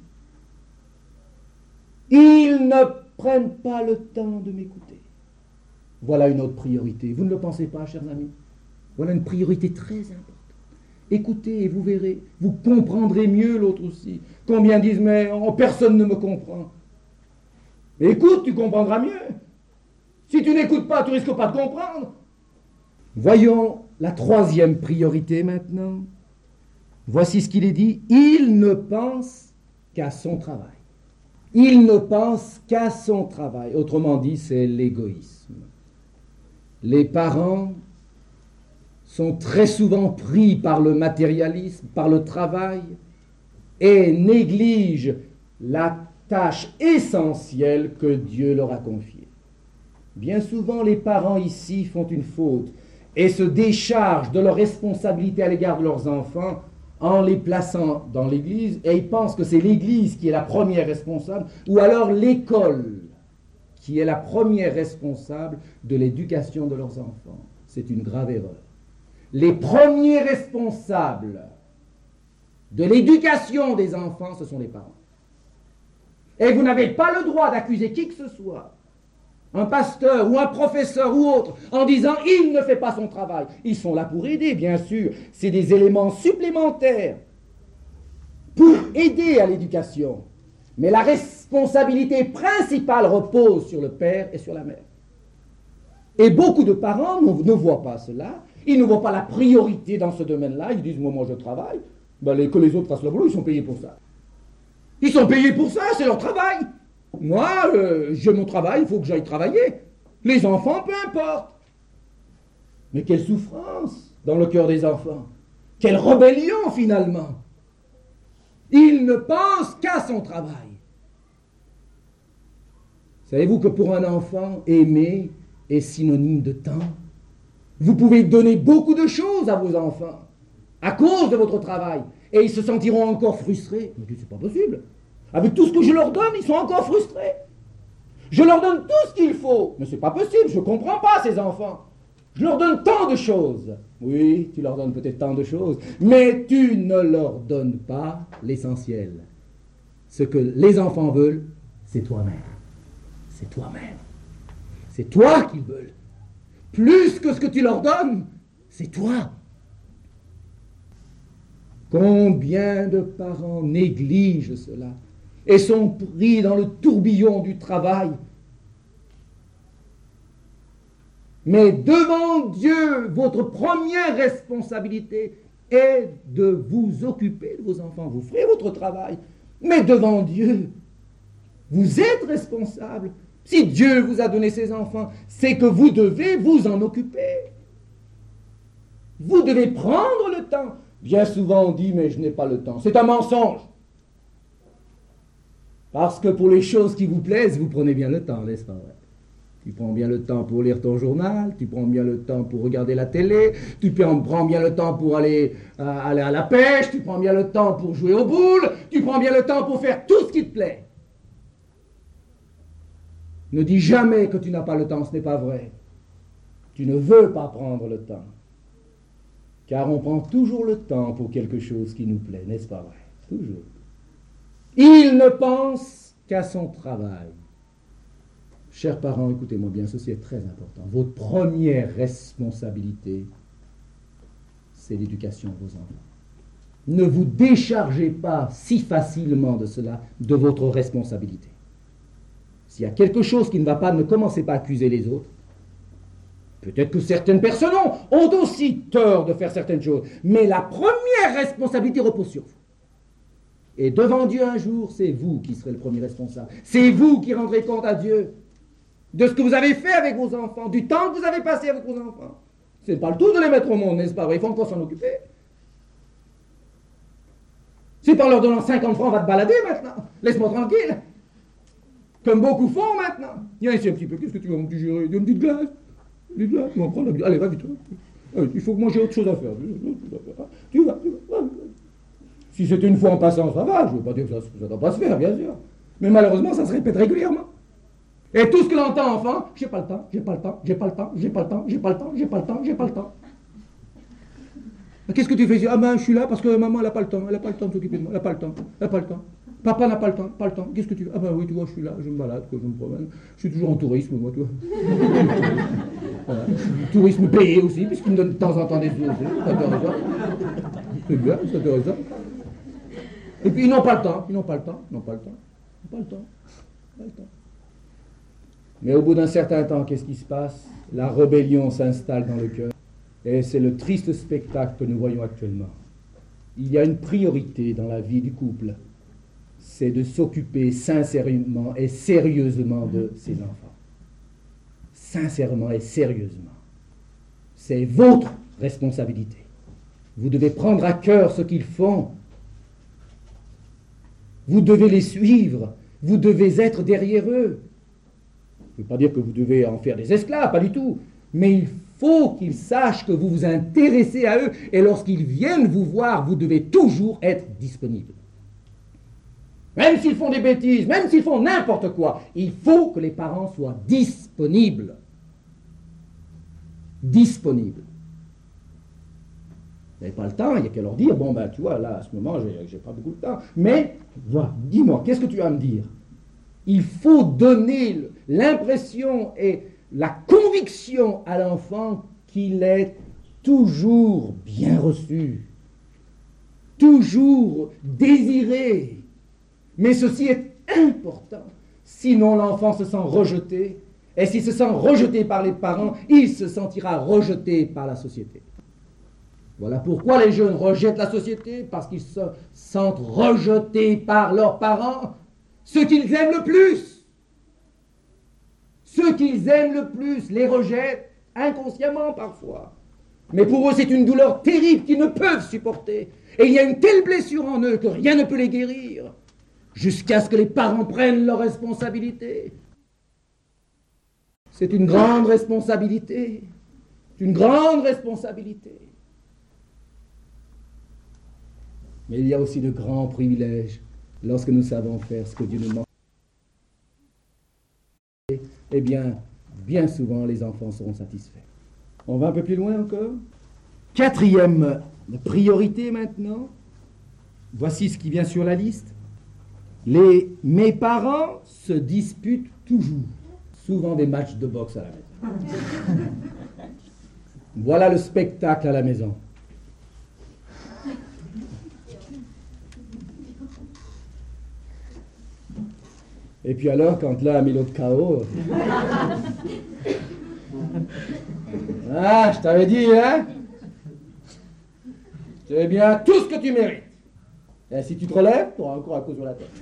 Ils ne prennent pas le temps de m'écouter. Voilà une autre priorité. Vous ne le pensez pas, chers amis? Voilà une priorité très importante. Écoutez et vous verrez, vous comprendrez mieux l'autre aussi. Combien disent, mais oh, personne ne me comprend. Mais écoute, tu comprendras mieux. Si tu n'écoutes pas, tu risques pas de comprendre. Voyons la troisième priorité maintenant. Voici ce qu'il est dit. Il ne pense qu'à son travail. Il ne pense qu'à son travail. Autrement dit, c'est l'égoïsme. Les parents sont très souvent pris par le matérialisme, par le travail, et négligent la tâche essentielle que Dieu leur a confiée. Bien souvent, les parents ici font une faute et se déchargent de leurs responsabilités à l'égard de leurs enfants en les plaçant dans l'Église, et ils pensent que c'est l'Église qui est la première responsable, ou alors l'école qui est la première responsable de l'éducation de leurs enfants. C'est une grave erreur. Les premiers responsables de l'éducation des enfants, ce sont les parents. Et vous n'avez pas le droit d'accuser qui que ce soit, un pasteur ou un professeur ou autre, en disant « il ne fait pas son travail ». Ils sont là pour aider, bien sûr. C'est des éléments supplémentaires pour aider à l'éducation. Mais la responsabilité principale repose sur le père et sur la mère. Et beaucoup de parents ne, ne voient pas cela. Ils ne voient pas la priorité dans ce domaine-là. Ils disent « moi, moi, je travaille. Ben, les, que les autres fassent le boulot, ils sont payés pour ça. Ils sont payés pour ça, c'est leur travail. Moi, euh, j'ai mon travail, il faut que j'aille travailler. Les enfants, peu importe. Mais quelle souffrance dans le cœur des enfants. Quelle rébellion, finalement. Il ne pense qu'à son travail. Savez-vous que pour un enfant, aimer est synonyme de temps? Vous pouvez donner beaucoup de choses à vos enfants à cause de votre travail et ils se sentiront encore frustrés. Mais c'est pas possible. Avec tout ce que je leur donne, ils sont encore frustrés. Je leur donne tout ce qu'il faut. Mais c'est pas possible, je comprends pas ces enfants. Je leur donne tant de choses. Oui, tu leur donnes peut-être tant de choses, mais tu ne leur donnes pas l'essentiel. Ce que les enfants veulent, c'est toi-même. C'est toi-même. C'est toi qu'ils veulent. Plus que ce que tu leur donnes, c'est toi. Combien de parents négligent cela et sont pris dans le tourbillon du travail. Mais devant Dieu, votre première responsabilité est de vous occuper de vos enfants. Vous ferez votre travail, mais devant Dieu, vous êtes responsable. Si Dieu vous a donné ses enfants, c'est que vous devez vous en occuper. Vous devez prendre le temps. Bien souvent on dit, mais je n'ai pas le temps. C'est un mensonge. Parce que pour les choses qui vous plaisent, vous prenez bien le temps, n'est-ce pas vrai? Tu prends bien le temps pour lire ton journal, tu prends bien le temps pour regarder la télé, tu prends bien le temps pour aller, euh, aller à la pêche, tu prends bien le temps pour jouer aux boules, tu prends bien le temps pour faire tout ce qui te plaît. Ne dis jamais que tu n'as pas le temps, ce n'est pas vrai. Tu ne veux pas prendre le temps. Car on prend toujours le temps pour quelque chose qui nous plaît, n'est-ce pas vrai? Toujours. Il ne pense qu'à son travail. Chers parents, écoutez-moi bien, ceci est très important. Votre première responsabilité, c'est l'éducation de vos enfants. Ne vous déchargez pas si facilement de cela, de votre responsabilité. S'il y a quelque chose qui ne va pas, ne commencez pas à accuser les autres. Peut-être que certaines personnes ont, ont aussi tort de faire certaines choses, mais la première responsabilité repose sur vous. Et devant Dieu un jour, c'est vous qui serez le premier responsable. C'est vous qui rendrez compte à Dieu de ce que vous avez fait avec vos enfants, du temps que vous avez passé avec vos enfants. C'est pas le tout de les mettre au monde, n'est-ce pas vrai? Il faut encore s'en occuper. C'est pas en leur donnant cinquante francs, on va te balader maintenant. Laisse-moi tranquille. Comme beaucoup font maintenant. Viens ici un petit peu, qu'est-ce que tu veux, mon petit chéri? Une petite glace. Une glace, on va prendre la glace. Allez, va vite. Il faut que moi j'ai autre chose à faire. Tu vas, tu vas. Si c'était une fois en passant, ça va. Je ne veux pas dire que ça ne doit pas se faire, bien sûr. Mais malheureusement, ça se répète régulièrement. Et tout ce que l'entend enfant, j'ai pas le temps, j'ai pas le temps, j'ai pas le temps, j'ai pas le temps, j'ai pas le temps, j'ai pas le temps, j'ai pas le temps. Qu'est-ce que tu fais? Ah ben je suis là parce que maman elle n'a pas le temps, elle n'a pas le temps de s'occuper de moi, elle n'a pas le temps, elle n'a pas le temps. Papa n'a pas le temps, pas le temps. Qu'est-ce que tu veux? Ah ben oui, tu vois, je suis là, je me balade, quoi, je me promène. Je suis toujours en tourisme, moi, tu vois. Voilà. Tourisme payé aussi, puisqu'il me donne de temps en temps des sous aussi. C'est intéressant. C'est bien, c'est intéressant. Et puis ils n'ont pas le temps, ils n'ont pas le temps, ils n'ont pas le temps, ils n'ont pas le temps, pas le temps. Mais au bout d'un certain temps, qu'est-ce qui se passe? La rébellion s'installe dans le cœur. Et c'est le triste spectacle que nous voyons actuellement. Il y a une priorité dans la vie du couple. C'est de s'occuper sincèrement et sérieusement de ses enfants. Sincèrement et sérieusement. C'est votre responsabilité. Vous devez prendre à cœur ce qu'ils font. Vous devez les suivre. Vous devez être derrière eux. Je ne veux pas dire que vous devez en faire des esclaves, pas du tout. Mais il faut qu'ils sachent que vous vous intéressez à eux. Et lorsqu'ils viennent vous voir, vous devez toujours être disponible. Même s'ils font des bêtises, même s'ils font n'importe quoi, il faut que les parents soient disponibles. Disponibles. Vous n'avez pas le temps, il n'y a qu'à leur dire, bon ben tu vois, là à ce moment, j'ai, j'ai pas beaucoup de temps. Mais, voilà, dis-moi, qu'est-ce que tu vas me dire? Il faut donner l'impression et la conviction à l'enfant qu'il est toujours bien reçu, toujours désiré. Mais ceci est important, sinon l'enfant se sent rejeté, et s'il se sent rejeté par les parents, il se sentira rejeté par la société. Voilà pourquoi les jeunes rejettent la société, parce qu'ils se sentent rejetés par leurs parents, ceux qu'ils aiment le plus. Ceux qu'ils aiment le plus les rejettent, inconsciemment parfois. Mais pour eux, c'est une douleur terrible qu'ils ne peuvent supporter. Et il y a une telle blessure en eux que rien ne peut les guérir, jusqu'à ce que les parents prennent leurs responsabilités. C'est une grande responsabilité, une grande responsabilité. Mais il y a aussi de grands privilèges lorsque nous savons faire ce que Dieu nous demande. Eh bien, bien souvent, les enfants seront satisfaits. On va un peu plus loin encore. Quatrième priorité maintenant. Voici ce qui vient sur la liste. Les, mes parents se disputent toujours. Souvent des matchs de boxe à la maison. Voilà le spectacle à la maison. Et puis alors, quand l'un a mis l'autre K O... Ah, je t'avais dit, hein? C'est bien tout ce que tu mérites. Et si tu te relèves, tu auras encore un coup sur la tête.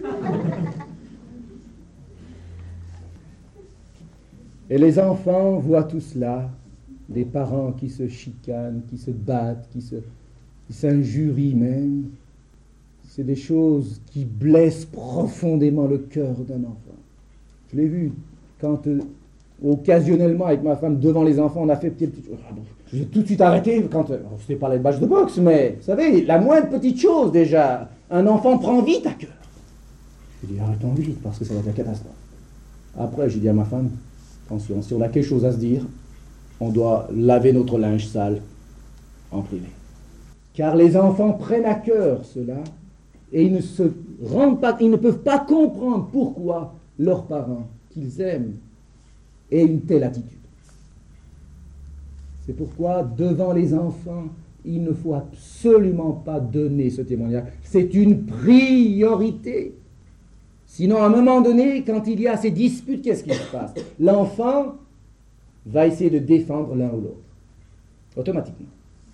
Et les enfants voient tout cela, des parents qui se chicanent, qui se battent, qui se, qui s'injurient même. C'est des choses qui blessent profondément le cœur d'un enfant. Je l'ai vu quand, euh, occasionnellement, avec ma femme, devant les enfants, on a fait petit... petit j'ai tout de suite arrêté quand... Euh, on s'était parlé de match de boxe, mais, vous savez, la moindre petite chose, déjà, un enfant prend vite à cœur. Je lui ai dit, arrêtons vite, parce que ça va être la catastrophe. Après, j'ai dit à ma femme, attention, si on a quelque chose à se dire, on doit laver notre linge sale en privé. Car les enfants prennent à cœur cela, et ils ne se rendent pas, ils ne peuvent pas comprendre pourquoi leurs parents, qu'ils aiment, aient une telle attitude. C'est pourquoi, devant les enfants, il ne faut absolument pas donner ce témoignage. C'est une priorité. Sinon, à un moment donné, quand il y a ces disputes, qu'est-ce qui se passe? L'enfant va essayer de défendre l'un ou l'autre, automatiquement.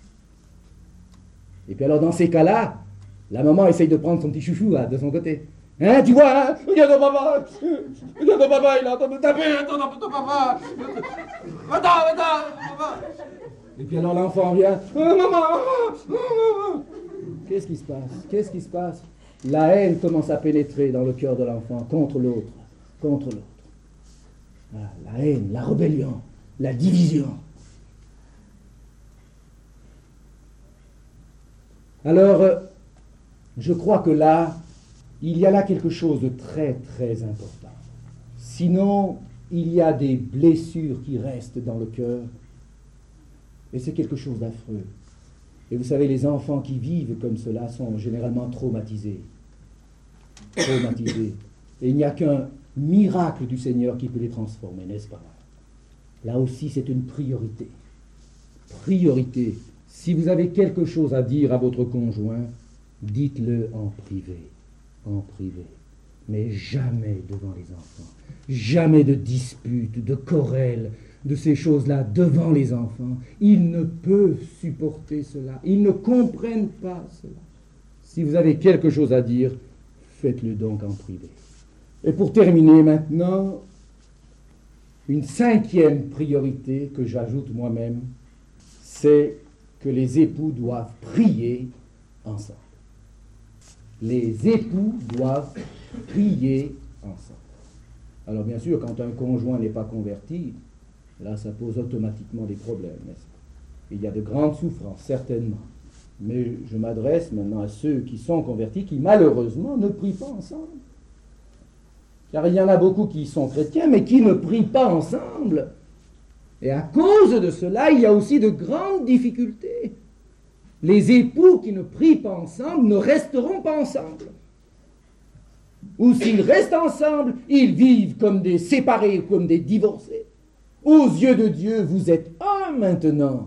Et puis alors, dans ces cas-là, la maman essaye de prendre son petit chouchou là, de son côté. Hein, tu vois, hein, regarde ton papa, regarde ton papa, il est en train de taper, attends, ton papa, attends, attends, papa. Et puis alors l'enfant vient, oh, maman, maman, maman. Qu'est-ce qui se passe? Qu'est-ce qui se passe? La haine commence à pénétrer dans le cœur de l'enfant contre l'autre, contre l'autre. Voilà, la haine, la rébellion, la division. Alors, euh, je crois que là, il y a là quelque chose de très, très important. Sinon, il y a des blessures qui restent dans le cœur, et c'est quelque chose d'affreux. Et vous savez, les enfants qui vivent comme cela sont généralement traumatisés. Traumatisés. Et il n'y a qu'un miracle du Seigneur qui peut les transformer, n'est-ce pas? Là aussi, c'est une priorité. Priorité. Si vous avez quelque chose à dire à votre conjoint, dites-le en privé. En privé. Mais jamais devant les enfants. Jamais de disputes, de querelles, de ces choses-là devant les enfants. Ils ne peuvent supporter cela. Ils ne comprennent pas cela. Si vous avez quelque chose à dire, faites-le donc en privé. Et pour terminer maintenant, une cinquième priorité que j'ajoute moi-même, c'est que les époux doivent prier ensemble. Les époux doivent prier ensemble. Alors bien sûr, quand un conjoint n'est pas converti, là ça pose automatiquement des problèmes, n'est-ce pas? Il y a de grandes souffrances, certainement. Mais je m'adresse maintenant à ceux qui sont convertis, qui malheureusement ne prient pas ensemble. Car il y en a beaucoup qui sont chrétiens, mais qui ne prient pas ensemble. Et à cause de cela, il y a aussi de grandes difficultés. Les époux qui ne prient pas ensemble ne resteront pas ensemble. Ou s'ils restent ensemble, ils vivent comme des séparés ou comme des divorcés. Aux yeux de Dieu, vous êtes un maintenant.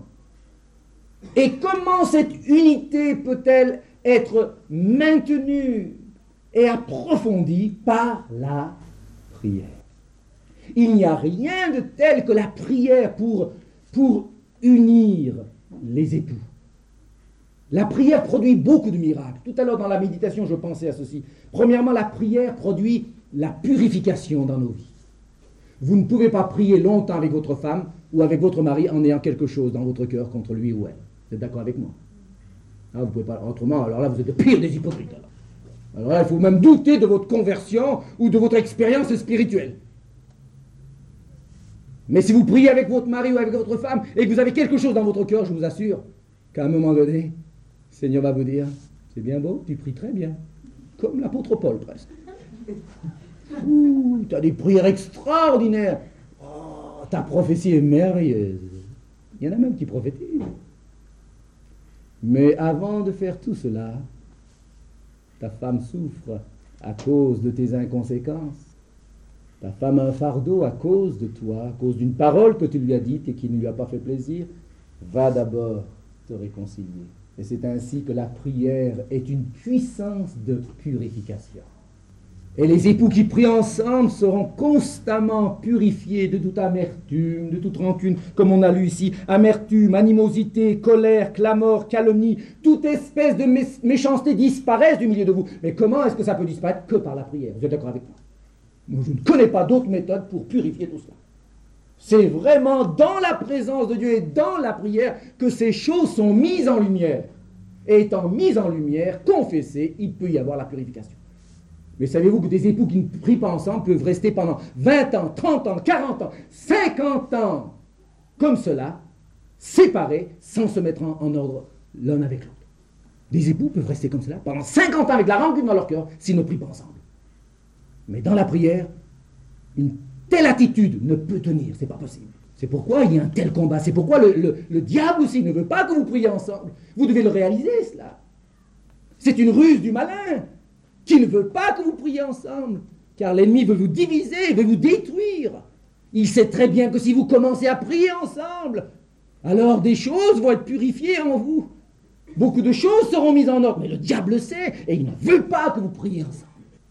Et comment cette unité peut-elle être maintenue et approfondie? Par la prière. Il n'y a rien de tel que la prière pour, pour unir les époux. La prière produit beaucoup de miracles. Tout à l'heure dans la méditation, je pensais à ceci. Premièrement, la prière produit la purification dans nos vies. Vous ne pouvez pas prier longtemps avec votre femme ou avec votre mari en ayant quelque chose dans votre cœur contre lui ou elle. Vous êtes d'accord avec moi? Ah, vous pouvez pas, autrement, alors là, vous êtes le pire des hypocrites. Alors. alors là, il faut même douter de votre conversion ou de votre expérience spirituelle. Mais si vous priez avec votre mari ou avec votre femme et que vous avez quelque chose dans votre cœur, je vous assure qu'à un moment donné, le Seigneur va vous dire, c'est bien beau, tu pries très bien. Comme l'apôtre Paul, presque. Ouh, tu as des prières extraordinaires. Oh, ta prophétie est merveilleuse. Il y en a même qui prophétisent. Mais avant de faire tout cela, ta femme souffre à cause de tes inconséquences. Ta femme a un fardeau à cause de toi, à cause d'une parole que tu lui as dite et qui ne lui a pas fait plaisir. Va d'abord te réconcilier. Et c'est ainsi que la prière est une puissance de purification. Et les époux qui prient ensemble seront constamment purifiés de toute amertume, de toute rancune, comme on a lu ici. Amertume, animosité, colère, clameur, calomnie, toute espèce de mé- méchanceté disparaissent du milieu de vous. Mais comment est-ce que ça peut disparaître? Que par la prière. Vous êtes d'accord avec moi? Moi, je ne connais pas d'autre méthode pour purifier tout cela. C'est vraiment dans la présence de Dieu et dans la prière que ces choses sont mises en lumière. Et étant mises en lumière, confessées, il peut y avoir la purification. Mais savez-vous que des époux qui ne prient pas ensemble peuvent rester pendant vingt ans, trente ans, quarante ans, cinquante ans, comme cela, séparés, sans se mettre en, en ordre l'un avec l'autre. Des époux peuvent rester comme cela pendant cinquante ans avec la rancune dans leur cœur s'ils ne prient pas ensemble. Mais dans la prière, une telle attitude ne peut tenir, c'est pas possible. C'est pourquoi il y a un tel combat, c'est pourquoi le, le, le diable aussi ne veut pas que vous priez ensemble. Vous devez le réaliser, cela. C'est une ruse du malin qui ne veut pas que vous priez ensemble, car l'ennemi veut vous diviser, veut vous détruire. Il sait très bien que si vous commencez à prier ensemble, alors des choses vont être purifiées en vous. Beaucoup de choses seront mises en ordre, mais le diable le sait, et il ne veut pas que vous priez ensemble.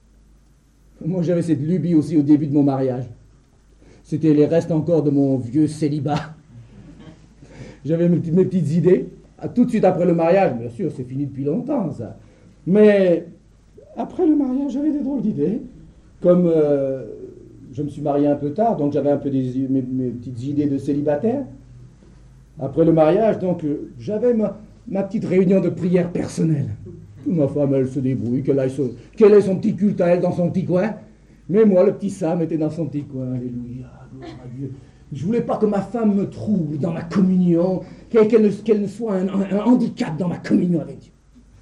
Moi, j'avais cette lubie aussi au début de mon mariage. C'était les restes encore de mon vieux célibat. J'avais mes, mes petites idées. Tout de suite après le mariage, bien sûr, c'est fini depuis longtemps, ça. Mais après le mariage, j'avais des drôles d'idées. Comme euh, je me suis marié un peu tard, donc j'avais un peu des, mes, mes petites idées de célibataire. Après le mariage, donc, euh, j'avais ma, ma petite réunion de prière personnelle. Ma femme, elle se débrouille, qu'elle ait, son, qu'elle ait son petit culte à elle dans son petit coin. Mais moi, le petit Sam était dans son petit coin. Alléluia, gloire à Dieu. Je ne voulais pas que ma femme me trouble dans ma communion, qu'elle, qu'elle, ne, qu'elle ne soit un, un, un handicap dans ma communion avec Dieu.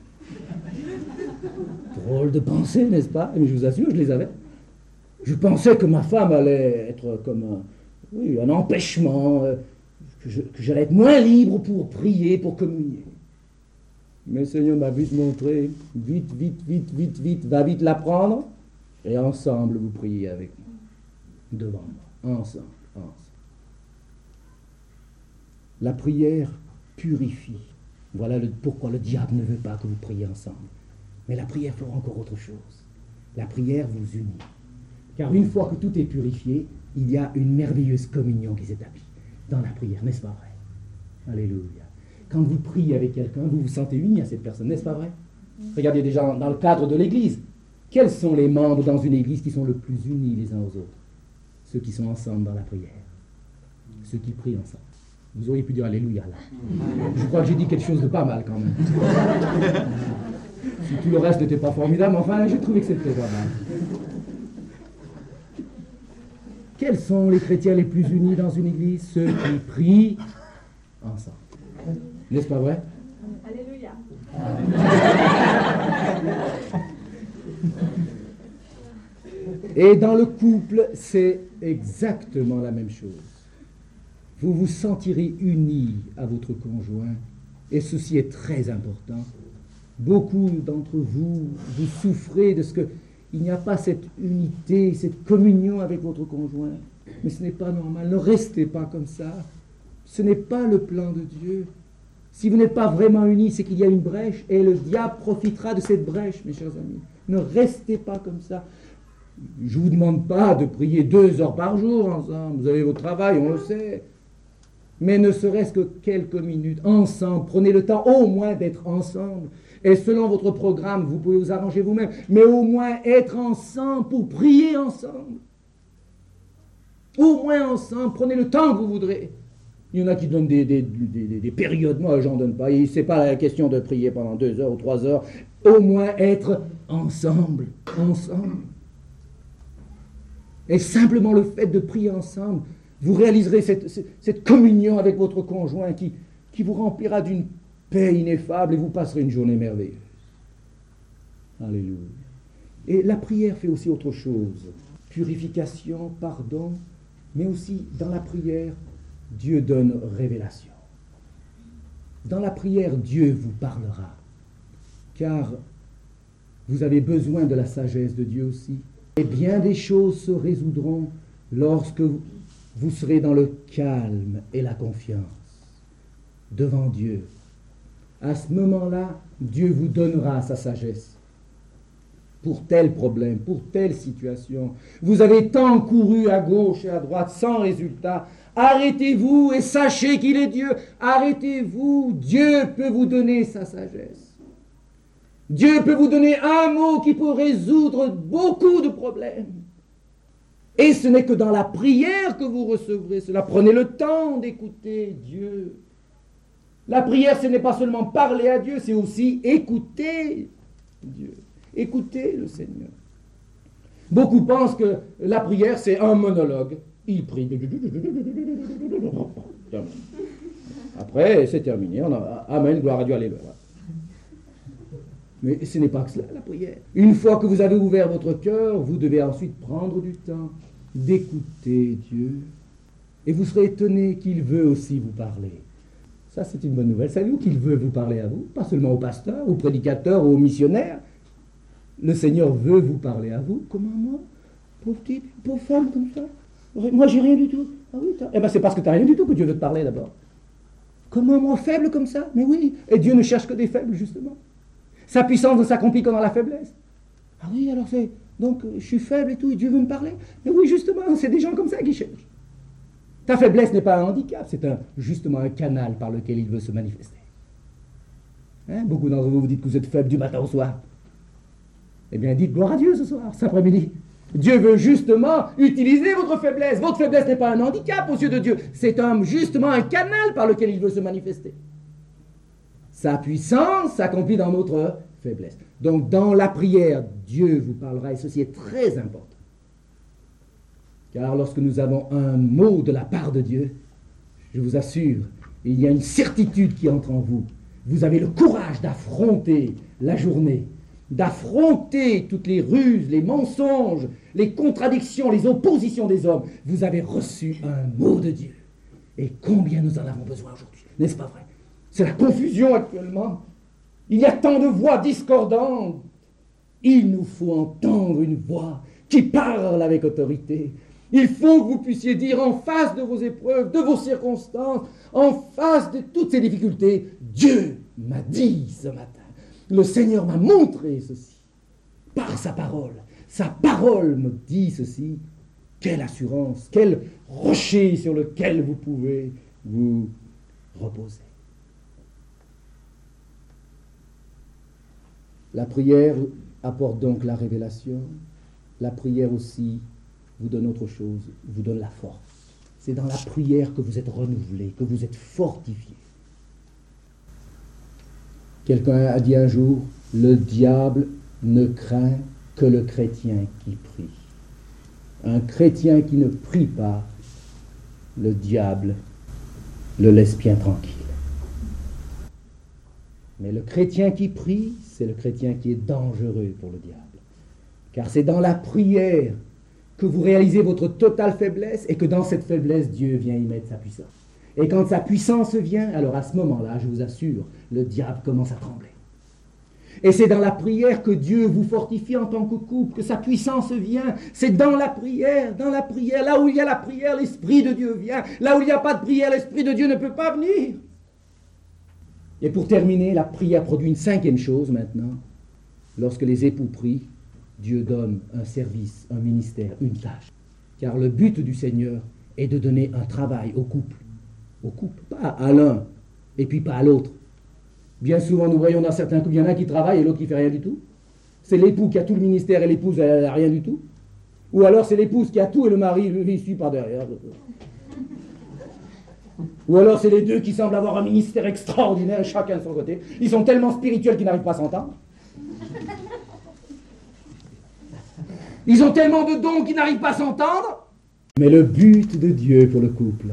Drôle de pensée, n'est-ce pas? Mais je vous assure, je les avais. Je pensais que ma femme allait être comme un, oui, un empêchement, euh, que, je, que j'allais être moins libre pour prier, pour communier. Mais le Seigneur m'a vite montré, vite, vite, vite, vite, vite, va vite l'apprendre, et ensemble vous priez avec moi, devant moi, ensemble, ensemble. La prière purifie. Voilà le, pourquoi le diable ne veut pas que vous priez ensemble. Mais la prière fera encore autre chose. La prière vous unit. Car une fois que tout est purifié, il y a une merveilleuse communion qui s'établit dans la prière, n'est-ce pas vrai? Alléluia. Quand vous priez avec quelqu'un, vous vous sentez uni à cette personne, n'est-ce pas vrai? Regardez déjà dans le cadre de l'Église. Quels sont les membres dans une Église qui sont le plus unis les uns aux autres? Ceux qui sont ensemble dans la prière. Ceux qui prient ensemble. Vous auriez pu dire Alléluia là. Je crois que j'ai dit quelque chose de pas mal quand même. Si tout le reste n'était pas formidable, enfin j'ai trouvé que c'était pas mal. Quels sont les chrétiens les plus unis dans une Église? Ceux qui prient ensemble. N'est-ce pas vrai? Alléluia. Et dans le couple, c'est exactement la même chose. Vous vous sentirez unis à votre conjoint, et ceci est très important. Beaucoup d'entre vous, vous souffrez de ce que il n'y a pas cette unité, cette communion avec votre conjoint. Mais ce n'est pas normal. Ne restez pas comme ça. Ce n'est pas le plan de Dieu. Si vous n'êtes pas vraiment unis, c'est qu'il y a une brèche et le diable profitera de cette brèche, mes chers amis. Ne restez pas comme ça. Je ne vous demande pas de prier deux heures par jour ensemble. Vous avez votre travail, on le sait. mais ne serait-ce que quelques minutes, ensemble. Prenez le temps au moins d'être ensemble. Et selon votre programme, vous pouvez vous arranger vous-même, mais au moins être ensemble pour prier ensemble. Au moins ensemble, prenez le temps que vous voudrez. Il y en a qui donnent des, des, des, des périodes, moi j'en donne pas. Ce n'est pas la question de prier pendant deux heures ou trois heures. Au moins être ensemble, ensemble. Et simplement le fait de prier ensemble, vous réaliserez cette, cette, cette communion avec votre conjoint qui, qui vous remplira d'une paix ineffable et vous passerez une journée merveilleuse. Alléluia. Et la prière fait aussi autre chose. Purification, pardon, mais aussi dans la prière, Dieu donne révélation. Dans la prière, Dieu vous parlera, car vous avez besoin de la sagesse de Dieu aussi. Et bien des choses se résoudront lorsque vous serez dans le calme et la confiance devant Dieu. À ce moment-là, Dieu vous donnera sa sagesse pour tel problème, pour telle situation. Vous avez tant couru à gauche et à droite sans résultat. Arrêtez-vous et sachez qu'il est Dieu. Arrêtez-vous. Dieu peut vous donner sa sagesse. Dieu peut vous donner un mot qui peut résoudre beaucoup de problèmes. Et ce n'est que dans la prière que vous recevrez cela. Prenez le temps d'écouter Dieu. La prière, ce n'est pas seulement parler à Dieu, c'est aussi écouter Dieu. Écouter le Seigneur. Beaucoup pensent que la prière, c'est un monologue. Il prie. Après, c'est terminé. On a, amen, gloire à Dieu, alléluia. Mais ce n'est pas que cela, la prière. Une fois que vous avez ouvert votre cœur, vous devez ensuite prendre du temps d'écouter Dieu. Et vous serez étonné qu'il veut aussi vous parler. Ça, c'est une bonne nouvelle. Savez-vous qu'il veut vous parler à vous? Pas seulement au pasteur, au prédicateur, au missionnaire. Le Seigneur veut vous parler à vous. Comment moi? Pauvre type, pauvre femme comme ça. Moi, j'ai rien du tout. Ah oui, t'as... Eh bien, c'est parce que tu n'as rien du tout que Dieu veut te parler d'abord. Comment moi, faible comme ça? Mais oui, et Dieu ne cherche que des faibles, justement. Sa puissance ne s'accomplit que dans la faiblesse. Ah oui, alors c'est... Donc, je suis faible et tout, et Dieu veut me parler. Mais oui, justement, c'est des gens comme ça qui cherchent. Ta faiblesse n'est pas un handicap, c'est un, justement un canal par lequel il veut se manifester. Hein? Beaucoup d'entre vous vous dites que vous êtes faible du matin au soir. Eh bien, dites gloire à Dieu ce soir, cet après-midi. Dieu veut justement utiliser votre faiblesse. Votre faiblesse n'est pas un handicap aux yeux de Dieu. C'est un, justement un canal par lequel il veut se manifester. Sa puissance s'accomplit dans notre faiblesse. Donc, dans la prière, Dieu vous parlera, et ceci est très important. Car lorsque nous avons un mot de la part de Dieu, je vous assure, il y a une certitude qui entre en vous. Vous avez le courage d'affronter la journée, d'affronter toutes les ruses, les mensonges, les contradictions, les oppositions des hommes. Vous avez reçu un mot de Dieu. Et combien nous en avons besoin aujourd'hui, n'est-ce pas vrai? C'est la confusion actuellement. Il y a tant de voix discordantes. Il nous faut entendre une voix qui parle avec autorité. Il faut que vous puissiez dire en face de vos épreuves, de vos circonstances, en face de toutes ces difficultés, Dieu m'a dit ce matin, le Seigneur m'a montré ceci, par sa parole. Sa parole me dit ceci. Quelle assurance, quel rocher sur lequel vous pouvez vous reposer. La prière apporte donc la révélation. La prière aussi vous donne autre chose, vous donne la force. C'est dans la prière que vous êtes renouvelé, que vous êtes fortifié. Quelqu'un a dit un jour, le diable ne craint que le chrétien qui prie. Un chrétien qui ne prie pas, le diable le laisse bien tranquille. Mais le chrétien qui prie, c'est le chrétien qui est dangereux pour le diable. Car c'est dans la prière que vous réalisez votre totale faiblesse et que dans cette faiblesse, Dieu vient y mettre sa puissance. Et quand sa puissance vient, alors à ce moment-là, je vous assure, le diable commence à trembler. Et c'est dans la prière que Dieu vous fortifie en tant que couple, que sa puissance vient. C'est dans la prière, dans la prière, là où il y a la prière, l'Esprit de Dieu vient. Là où il n'y a pas de prière, l'Esprit de Dieu ne peut pas venir. Et pour terminer, la prière produit une cinquième chose maintenant. Lorsque les époux prient, Dieu donne un service, un ministère, une tâche. Car le but du Seigneur est de donner un travail au couple. au couple, pas à l'un et puis pas à l'autre. Bien souvent, nous voyons dans certains couples, il y en a un qui travaille et l'autre qui fait rien du tout. C'est l'époux qui a tout le ministère et l'épouse elle n'a rien du tout. Ou alors c'est l'épouse qui a tout et le mari lui suit par derrière. Ou alors c'est les deux qui semblent avoir un ministère extraordinaire, chacun de son côté. Ils sont tellement spirituels qu'ils n'arrivent pas à s'entendre. Ils ont tellement de dons qu'ils n'arrivent pas à s'entendre. Mais le but de Dieu pour le couple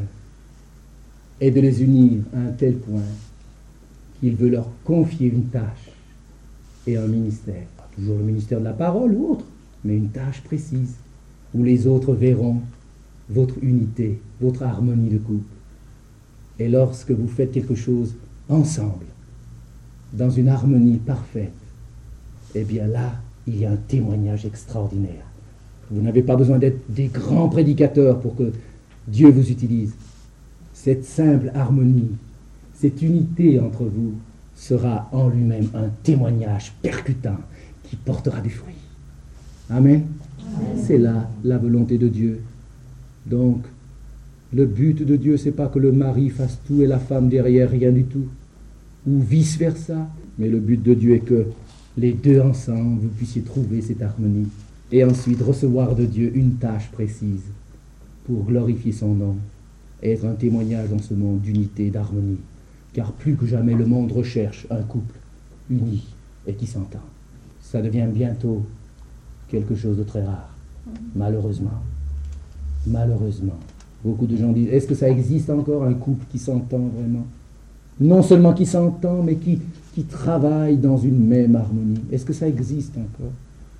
est de les unir à un tel point qu'il veut leur confier une tâche et un ministère. Pas toujours le ministère de la parole ou autre, mais une tâche précise où les autres verront votre unité, votre harmonie de couple. Et lorsque vous faites quelque chose ensemble, dans une harmonie parfaite, eh bien là, il y a un témoignage extraordinaire. Vous n'avez pas besoin d'être des grands prédicateurs pour que Dieu vous utilise. Cette simple harmonie, cette unité entre vous sera en lui-même un témoignage percutant qui portera du fruit. Amen. Amen. C'est là la volonté de Dieu. Donc, le but de Dieu, c'est pas que le mari fasse tout et la femme derrière rien du tout, ou vice-versa. Mais le but de Dieu est que les deux ensemble, vous puissiez trouver cette harmonie et ensuite recevoir de Dieu une tâche précise pour glorifier son nom et être un témoignage dans ce monde d'unité, d'harmonie. Car plus que jamais, le monde recherche un couple uni et qui s'entend. Ça devient bientôt quelque chose de très rare, malheureusement. Malheureusement. Beaucoup de gens disent, est-ce que ça existe encore un couple qui s'entend vraiment? Non seulement qui s'entend, mais qui, qui travaille dans une même harmonie. Est-ce que ça existe encore?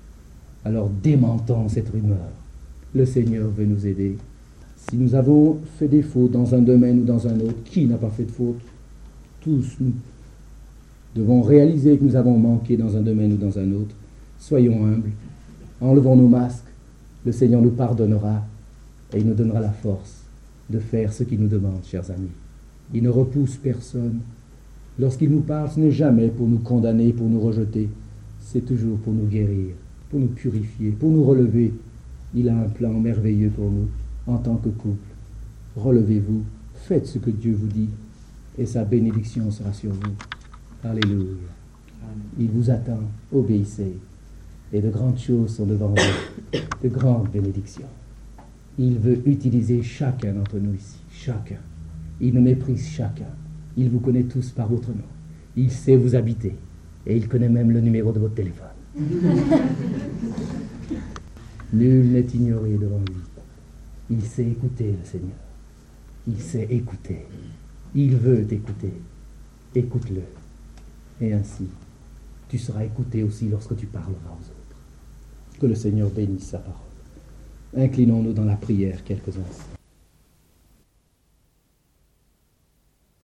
Alors démentons cette rumeur. Le Seigneur veut nous aider. Si nous avons fait des fautes dans un domaine ou dans un autre, qui n'a pas fait de faute? Tous nous devons réaliser que nous avons manqué dans un domaine ou dans un autre. Soyons humbles, enlevons nos masques, le Seigneur nous pardonnera et il nous donnera la force de faire ce qu'il nous demande, chers amis. Il ne repousse personne. Lorsqu'il nous parle, ce n'est jamais pour nous condamner, pour nous rejeter. C'est toujours pour nous guérir, pour nous purifier, pour nous relever. Il a un plan merveilleux pour nous en tant que couple. Relevez-vous, faites ce que Dieu vous dit et sa bénédiction sera sur vous. Alléluia. Il vous attend, obéissez. Et de grandes choses sont devant vous, de grandes bénédictions. Il veut utiliser chacun d'entre nous ici, chacun. Il ne méprise chacun. Il vous connaît tous par votre nom. Il sait vous habiter. Et il connaît même le numéro de votre téléphone. Nul n'est ignoré devant lui. Il sait écouter le Seigneur. Il sait écouter. Il veut t'écouter. Écoute-le. Et ainsi, tu seras écouté aussi lorsque tu parleras aux autres. Que le Seigneur bénisse sa parole. Inclinons-nous dans la prière quelques instants.